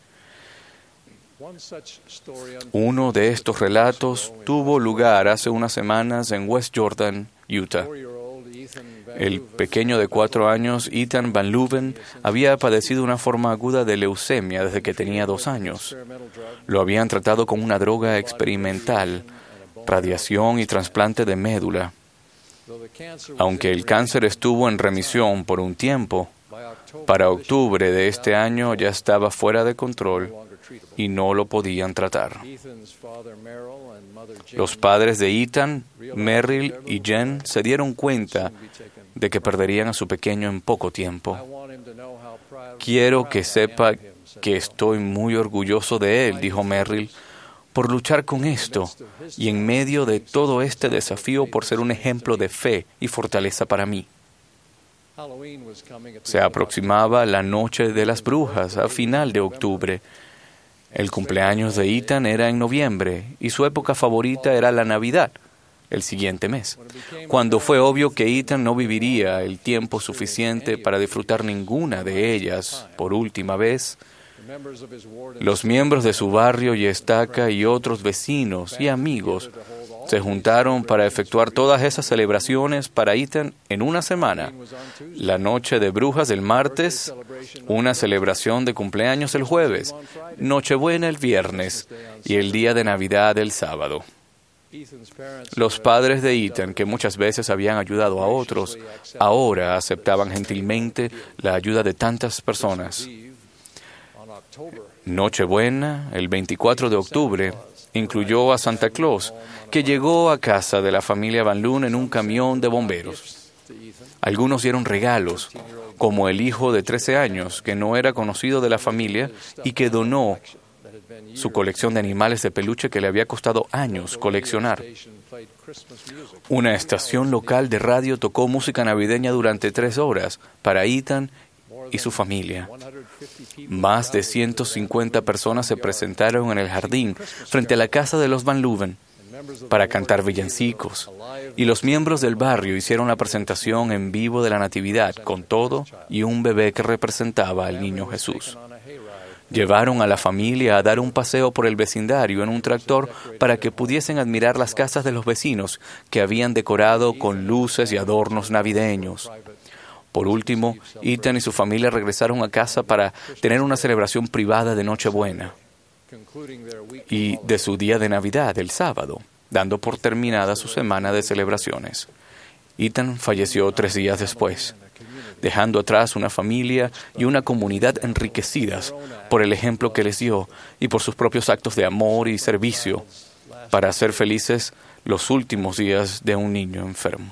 Uno de estos relatos tuvo lugar hace unas semanas en West Jordan, Utah. El pequeño de 4 años, Ethan Van Leuven, había padecido una forma aguda de leucemia desde que tenía 2 años. Lo habían tratado con una droga experimental, radiación y trasplante de médula. Aunque el cáncer estuvo en remisión por un tiempo, para octubre de este año ya estaba fuera de control y no lo podían tratar. Los padres de Ethan, Merrill y Jen se dieron cuenta de que perderían a su pequeño en poco tiempo. Quiero que sepa que estoy muy orgulloso de él, dijo Merrill, por luchar con esto y en medio de todo este desafío por ser un ejemplo de fe y fortaleza para mí. Se aproximaba la noche de las brujas a final de octubre. El cumpleaños de Ethan era en noviembre y su época favorita era la Navidad, el siguiente mes. Cuando fue obvio que Ethan no viviría el tiempo suficiente para disfrutar ninguna de ellas por última vez, los miembros de su barrio y estaca y otros vecinos y amigos se juntaron para efectuar todas esas celebraciones para Ethan en una semana. La noche de brujas el martes, una celebración de cumpleaños el jueves, Nochebuena el viernes y el día de Navidad el sábado. Los padres de Ethan, que muchas veces habían ayudado a otros, ahora aceptaban gentilmente la ayuda de tantas personas. Nochebuena, el 24 de octubre, incluyó a Santa Claus, que llegó a casa de la familia Van Loon en un camión de bomberos. Algunos dieron regalos, como el hijo de 13 años, que no era conocido de la familia y que donó su colección de animales de peluche que le había costado años coleccionar. Una estación local de radio tocó música navideña durante 3 horas para Ethan y su familia. Más de 150 personas se presentaron en el jardín frente a la casa de los Van Leuven para cantar villancicos, y los miembros del barrio hicieron la presentación en vivo de la Natividad con todo y un bebé que representaba al niño Jesús. Llevaron a la familia a dar un paseo por el vecindario en un tractor para que pudiesen admirar las casas de los vecinos que habían decorado con luces y adornos navideños. Por último, Ethan y su familia regresaron a casa para tener una celebración privada de Nochebuena y de su día de Navidad, el sábado, dando por terminada su semana de celebraciones. Ethan falleció 3 días después, dejando atrás una familia y una comunidad enriquecidas por el ejemplo que les dio y por sus propios actos de amor y servicio para hacer felices los últimos días de un niño enfermo.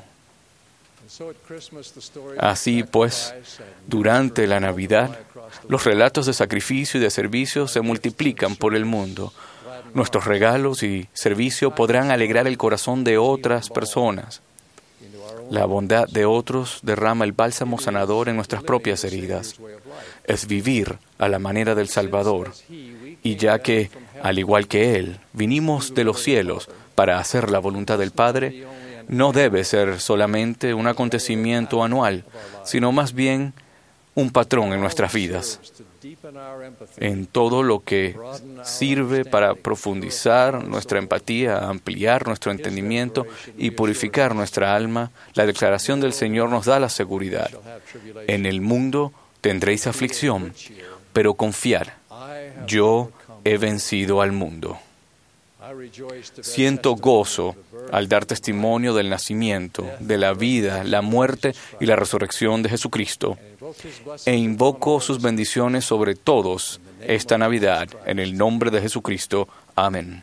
Así pues, durante la Navidad, los relatos de sacrificio y de servicio se multiplican por el mundo. Nuestros regalos y servicio podrán alegrar el corazón de otras personas. La bondad de otros derrama el bálsamo sanador en nuestras propias heridas. Es vivir a la manera del Salvador. Y ya que, al igual que Él, vinimos de los cielos para hacer la voluntad del Padre, no debe ser solamente un acontecimiento anual, sino más bien un patrón en nuestras vidas, en todo lo que sirve para profundizar nuestra empatía, ampliar nuestro entendimiento y purificar nuestra alma. La declaración del Señor nos da la seguridad. En el mundo tendréis aflicción, pero confiad, yo he vencido al mundo. Siento gozo al dar testimonio del nacimiento, de la vida, la muerte y la resurrección de Jesucristo, e invoco sus bendiciones sobre todos esta Navidad, en el nombre de Jesucristo. Amén.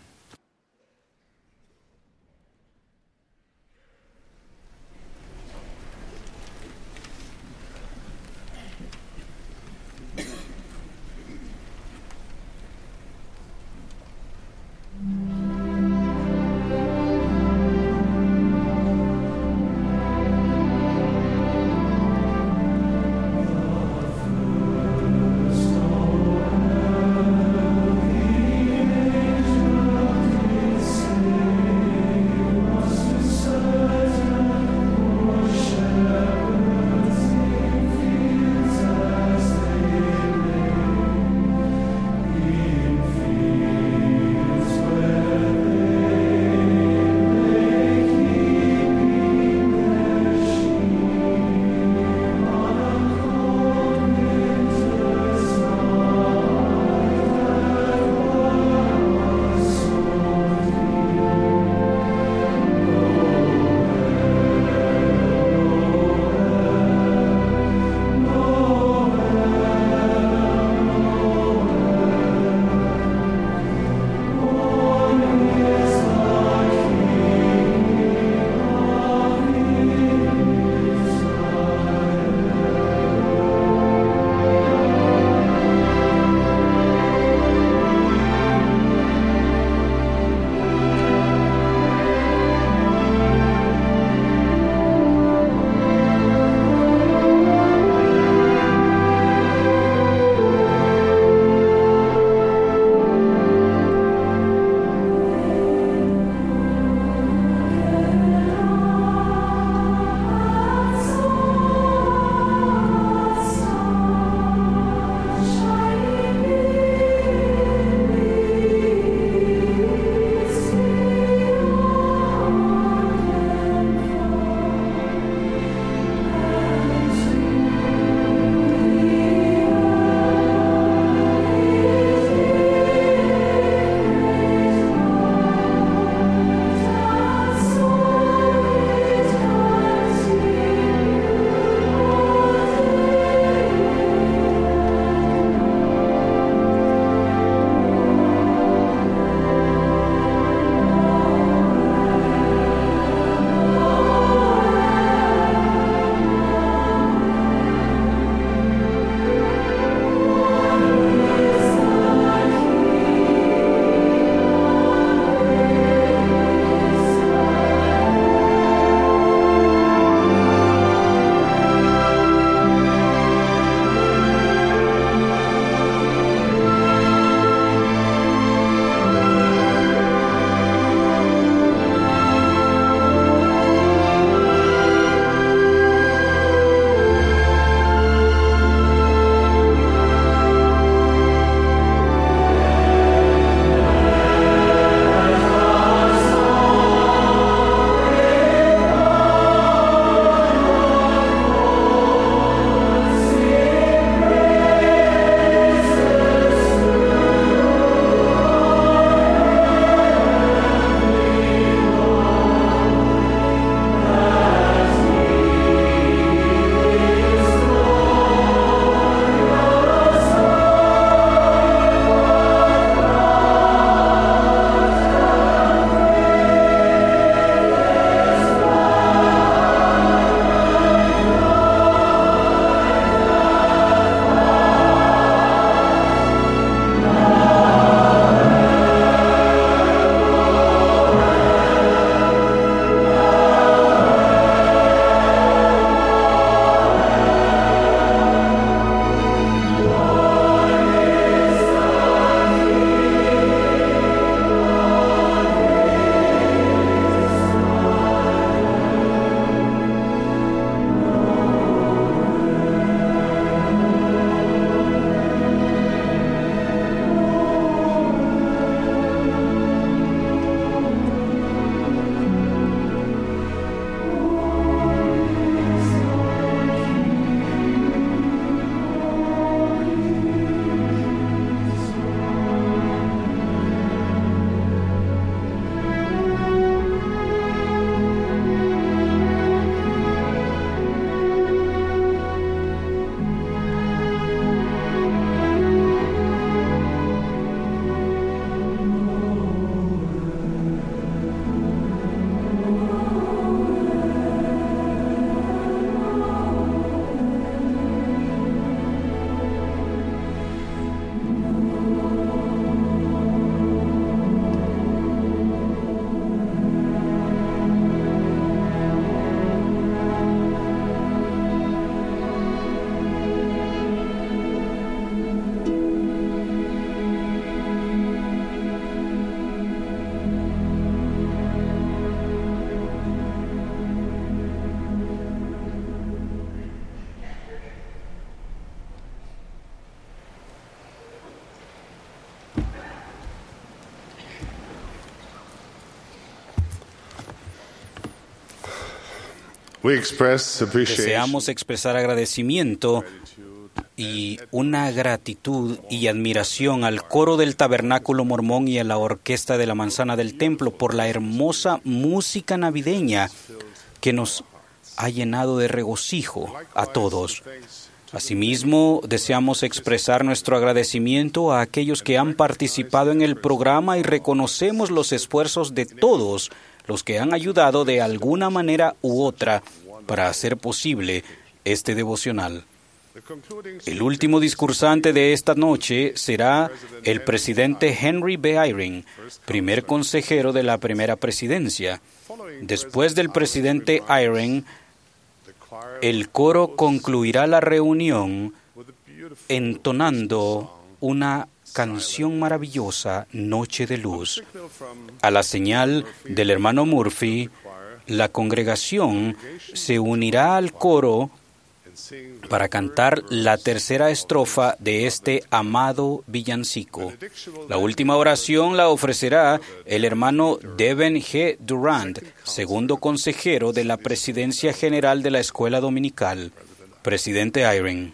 Deseamos expresar agradecimiento y una gratitud y admiración al coro del Tabernáculo Mormón y a la orquesta de la Manzana del Templo por la hermosa música navideña que nos ha llenado de regocijo a todos. Asimismo, deseamos expresar nuestro agradecimiento a aquellos que han participado en el programa y reconocemos los esfuerzos de todos los que han ayudado de alguna manera u otra para hacer posible este devocional. El último discursante de esta noche será el presidente Henry B. Eyring, primer consejero de la primera presidencia. Después del presidente Eyring, el coro concluirá la reunión entonando una canción maravillosa, Noche de Luz. A la señal del hermano Murphy, la congregación se unirá al coro para cantar la tercera estrofa de este amado villancico. La última oración la ofrecerá el hermano Devin G. Durant, segundo consejero de la Presidencia General de la Escuela Dominical. Presidente Eyring.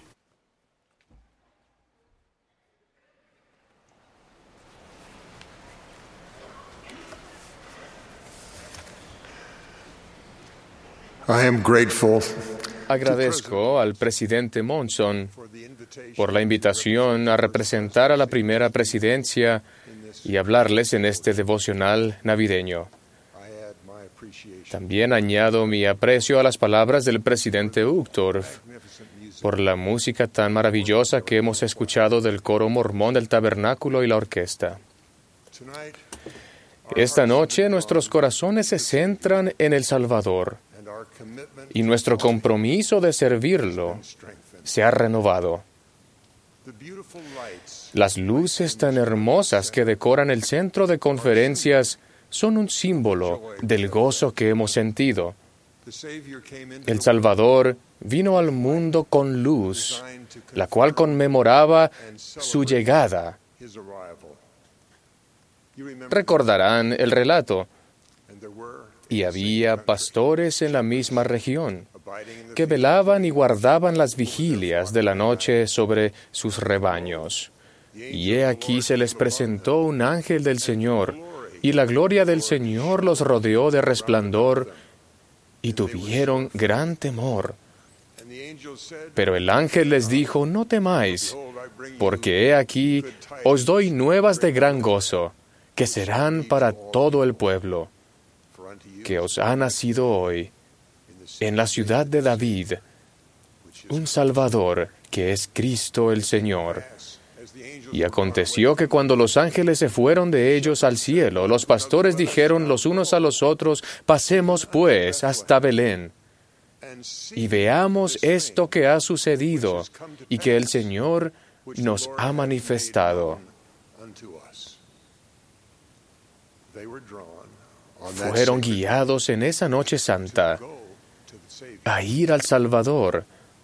I am grateful. Agradezco al presidente Monson por la invitación a representar a la primera presidencia y hablarles en este devocional navideño. También añado mi aprecio a las palabras del presidente Uchtdorf por la música tan maravillosa que hemos escuchado del coro mormón del tabernáculo y la orquesta. Esta noche nuestros corazones se centran en el Salvador y nuestro compromiso de servirlo se ha renovado. Las luces tan hermosas que decoran el centro de conferencias son un símbolo del gozo que hemos sentido. El Salvador vino al mundo con luz, la cual conmemoraba su llegada. Recordarán el relato. Y había pastores en la misma región que velaban y guardaban las vigilias de la noche sobre sus rebaños. Y he aquí se les presentó un ángel del Señor, y la gloria del Señor los rodeó de resplandor, y tuvieron gran temor. Pero el ángel les dijo: no temáis, porque he aquí os doy nuevas de gran gozo, que serán para todo el pueblo, que os ha nacido hoy, en la ciudad de David, un Salvador, que es Cristo el Señor. Y aconteció que cuando los ángeles se fueron de ellos al cielo, los pastores dijeron los unos a los otros: pasemos pues hasta Belén, y veamos esto que ha sucedido, y que el Señor nos ha manifestado. Fueron guiados en esa noche santa a ir al Salvador.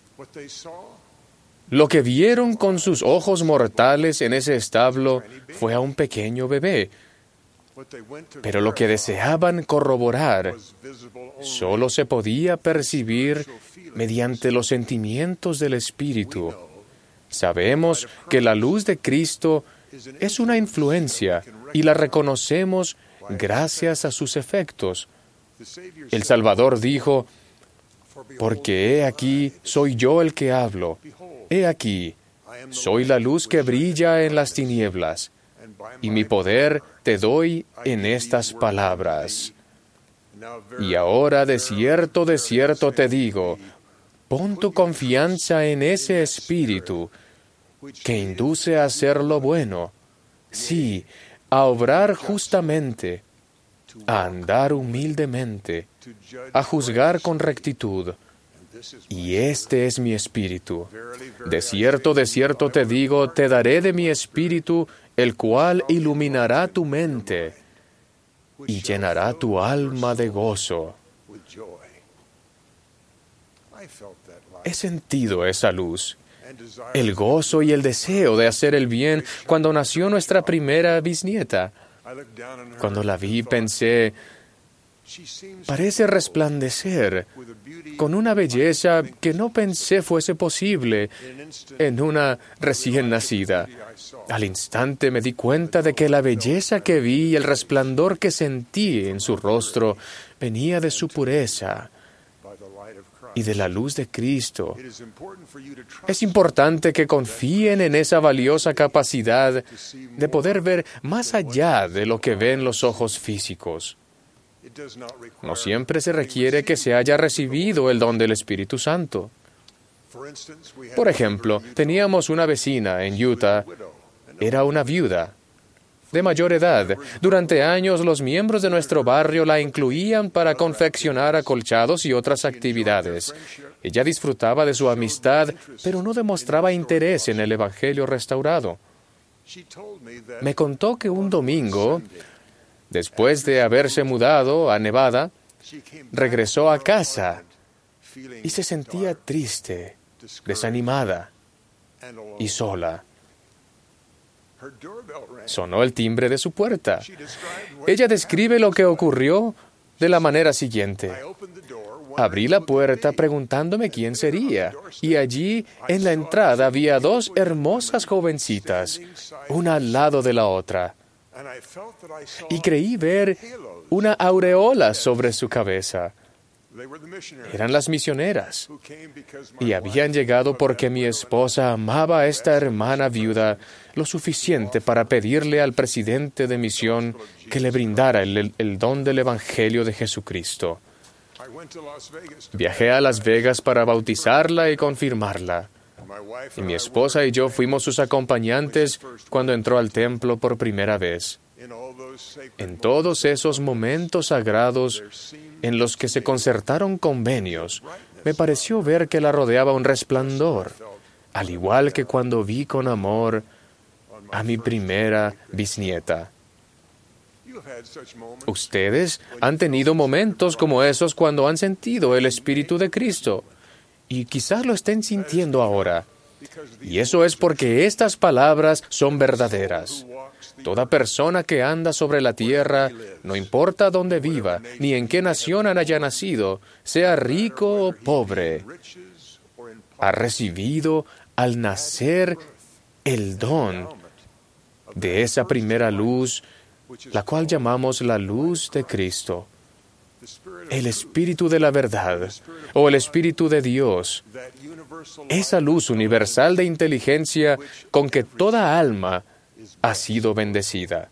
Lo que vieron con sus ojos mortales en ese establo fue a un pequeño bebé, pero lo que deseaban corroborar solo se podía percibir mediante los sentimientos del Espíritu. Sabemos que la luz de Cristo es una influencia y la reconocemos gracias a sus efectos. El Salvador dijo: porque he aquí soy yo el que hablo. He aquí, soy la luz que brilla en las tinieblas, y mi poder te doy en estas palabras. Y ahora de cierto te digo, pon tu confianza en ese Espíritu que induce a hacer lo bueno, sí, a obrar justamente, a andar humildemente, a juzgar con rectitud. Y este es mi espíritu. De cierto te digo, te daré de mi espíritu, el cual iluminará tu mente y llenará tu alma de gozo. He sentido esa luz, el gozo y el deseo de hacer el bien cuando nació nuestra primera bisnieta. Cuando la vi pensé, Parece resplandecer con una belleza que no pensé fuese posible en una recién nacida. Al instante me di cuenta de que la belleza que vi y el resplandor que sentí en su rostro venía de su pureza y de la luz de Cristo. Es importante que confíen en esa valiosa capacidad de poder ver más allá de lo que ven los ojos físicos. No siempre se requiere que se haya recibido el don del Espíritu Santo. Por ejemplo, teníamos una vecina en Utah. Era una viuda de mayor edad. Durante años, los miembros de nuestro barrio la incluían para confeccionar acolchados y otras actividades. Ella disfrutaba de su amistad, pero no demostraba interés en el Evangelio restaurado. Me contó que un domingo, después de haberse mudado a Nevada, regresó a casa y se sentía triste, desanimada y sola. Sonó el timbre de su puerta. Ella describe lo que ocurrió de la manera siguiente. Abrí la puerta preguntándome quién sería, y allí en la entrada había dos hermosas jovencitas, una al lado de la otra. Y creí ver una aureola sobre su cabeza. Eran las misioneras, y habían llegado porque mi esposa amaba a esta hermana viuda lo suficiente para pedirle al presidente de misión que le brindara el don del Evangelio de Jesucristo. Viajé a Las Vegas para bautizarla y confirmarla, y mi esposa y yo fuimos sus acompañantes cuando entró al templo por primera vez. En todos esos momentos sagrados en los que se concertaron convenios, me pareció ver que la rodeaba un resplandor, al igual que cuando vi con amor a mi primera bisnieta. Ustedes han tenido momentos como esos cuando han sentido el Espíritu de Cristo, y quizás lo estén sintiendo ahora. Y eso es porque estas palabras son verdaderas. Toda persona que anda sobre la tierra, no importa dónde viva, ni en qué nación haya nacido, sea rico o pobre, ha recibido al nacer el don de esa primera luz, la cual llamamos la luz de Cristo. El Espíritu de la verdad, o el Espíritu de Dios, esa luz universal de inteligencia con que toda alma ha sido bendecida.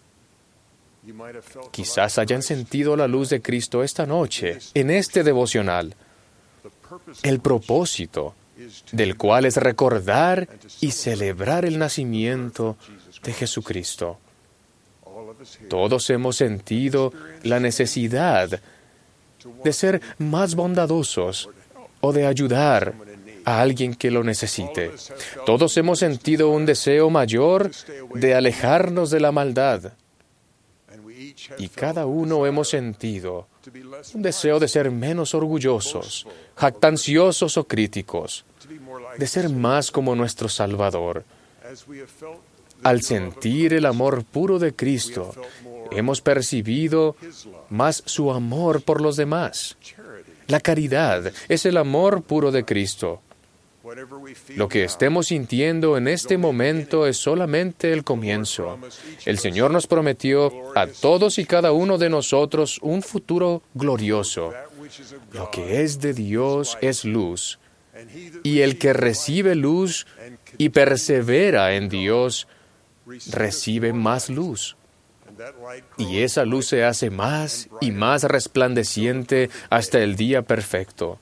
Quizás hayan sentido la luz de Cristo esta noche, en este devocional. El propósito del cual es recordar y celebrar el nacimiento de Jesucristo. Todos hemos sentido la necesidad de ser más bondadosos o de ayudar a alguien que lo necesite. Todos hemos sentido un deseo mayor de alejarnos de la maldad. Y cada uno hemos sentido un deseo de ser menos orgullosos, jactanciosos o críticos, de ser más como nuestro Salvador. Al sentir el amor puro de Cristo, hemos percibido más su amor por los demás. La caridad es el amor puro de Cristo. Lo que estemos sintiendo en este momento es solamente el comienzo. El Señor nos prometió a todos y cada uno de nosotros un futuro glorioso. Lo que es de Dios es luz, y el que recibe luz y persevera en Dios, recibe más luz. Y esa luz se hace más y más resplandeciente hasta el día perfecto.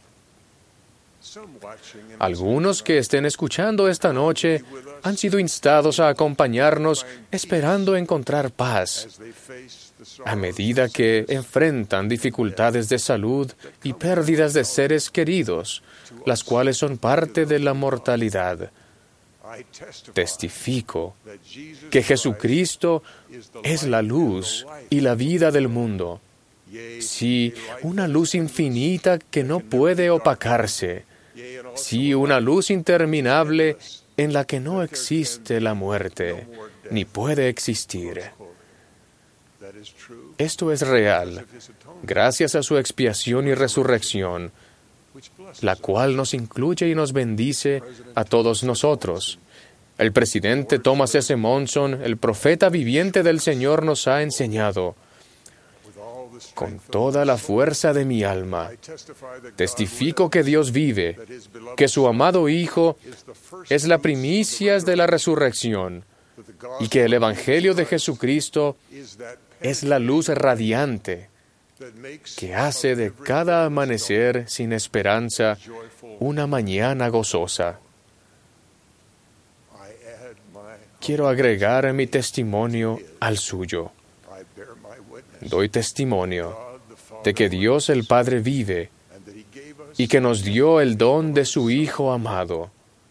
Algunos que estén escuchando esta noche han sido instados a acompañarnos esperando encontrar paz a medida que enfrentan dificultades de salud y pérdidas de seres queridos, las cuales son parte de la mortalidad. Testifico que Jesucristo es la luz y la vida del mundo. Sí, una luz infinita que no puede opacarse. Sí, una luz interminable en la que no existe la muerte, ni puede existir. Esto es real gracias a su expiación y resurrección, la cual nos incluye y nos bendice a todos nosotros. El presidente Thomas S. Monson, el profeta viviente del Señor, nos ha enseñado: con toda la fuerza de mi alma, testifico que Dios vive, que su amado Hijo es la primicia de la resurrección y que el Evangelio de Jesucristo es la luz radiante que hace de cada amanecer sin esperanza una mañana gozosa. Quiero agregar mi testimonio al suyo. Doy testimonio de que Dios el Padre vive y que nos dio el don de su Hijo amado,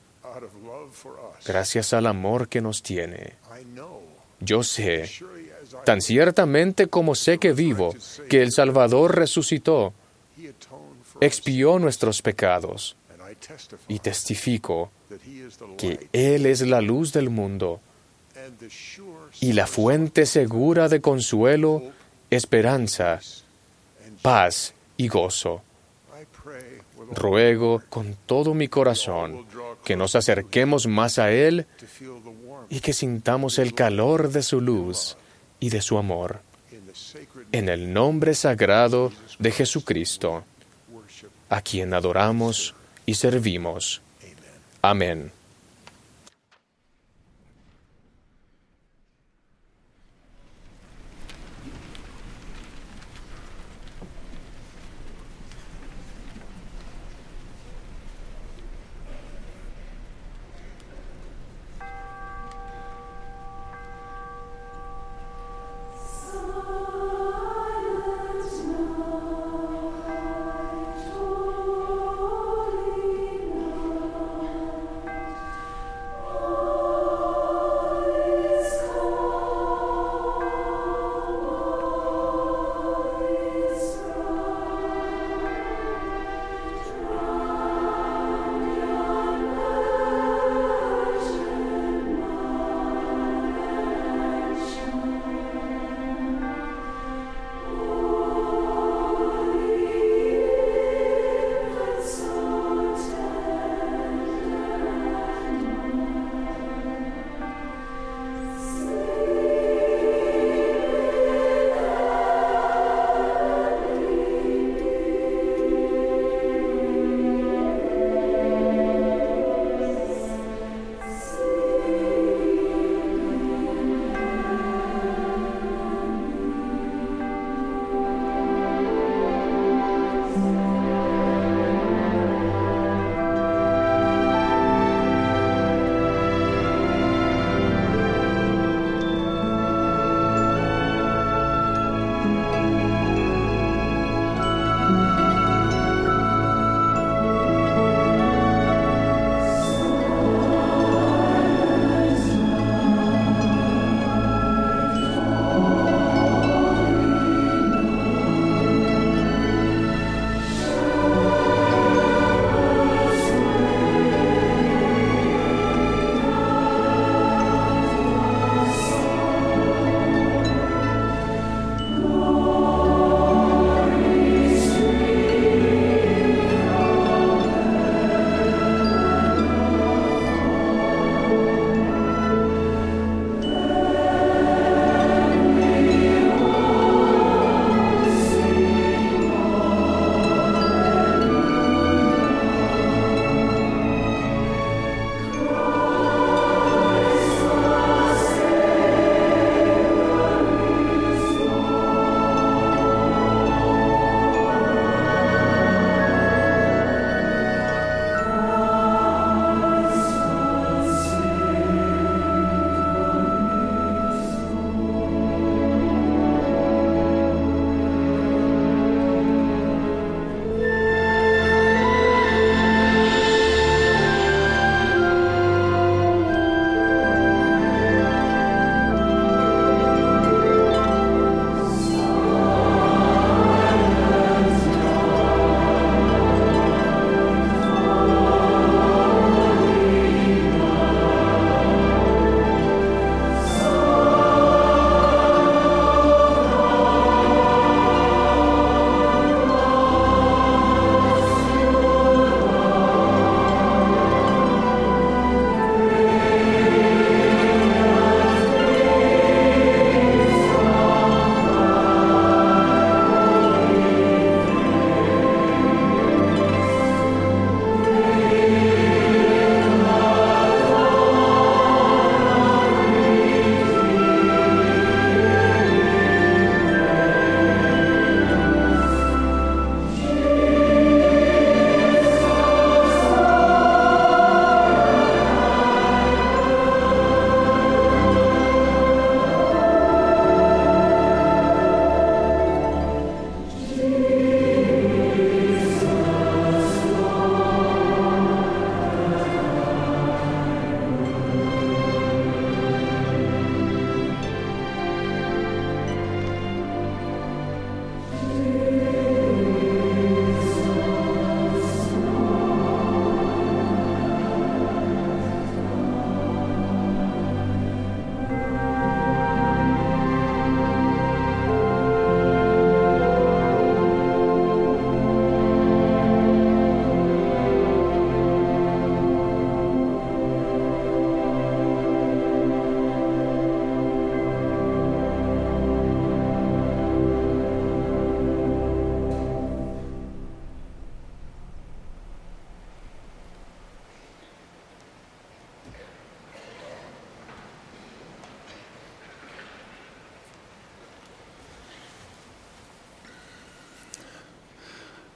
gracias al amor que nos tiene. Yo sé, tan ciertamente como sé que vivo, que el Salvador resucitó, expió nuestros pecados, y testifico que Él es la luz del mundo y la fuente segura de consuelo, esperanza, paz y gozo. Ruego con todo mi corazón que nos acerquemos más a Él y que sintamos el calor de su luz y de su amor. En el nombre sagrado de Jesucristo, a quien adoramos y servimos. Amén.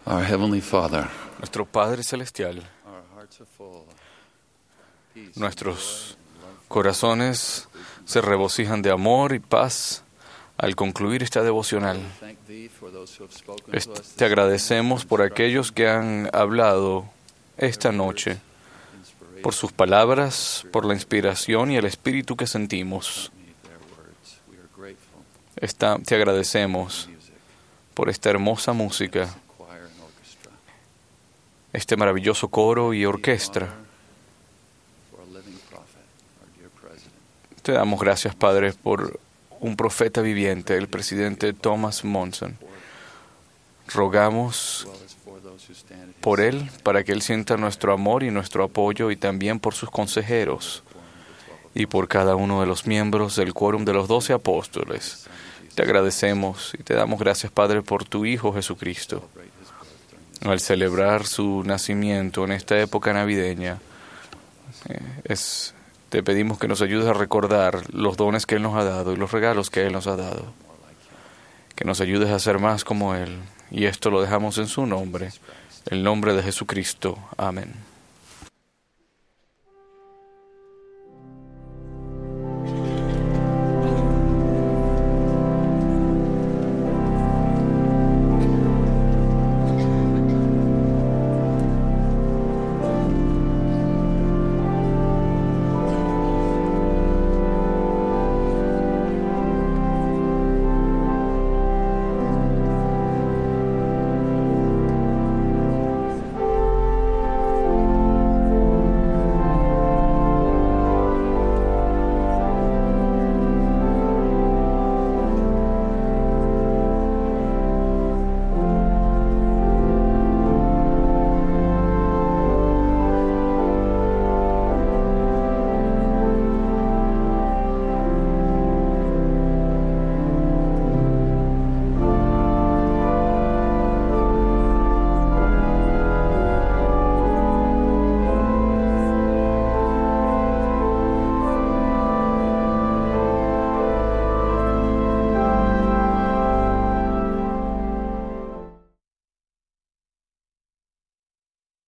Our Heavenly Father, Nuestro Padre Celestial, nuestros corazones se regocijan de amor y paz al concluir esta devocional. Te agradecemos por aquellos que han hablado esta noche, por sus palabras, por la inspiración y el espíritu que sentimos. Te agradecemos por esta hermosa música, este maravilloso coro y orquesta. Te damos gracias, Padre, por un profeta viviente, el presidente Thomas Monson. Rogamos por él, para que él sienta nuestro amor y nuestro apoyo, y también por sus consejeros, y por cada uno de los miembros del quórum de los 12 apóstoles. Te agradecemos y te damos gracias, Padre, por tu Hijo Jesucristo. Al celebrar su nacimiento en esta época navideña, te pedimos que nos ayudes a recordar los dones que Él nos ha dado y los regalos que Él nos ha dado. Que nos ayudes a ser más como Él. Y esto lo dejamos en su nombre, el nombre de Jesucristo. Amén.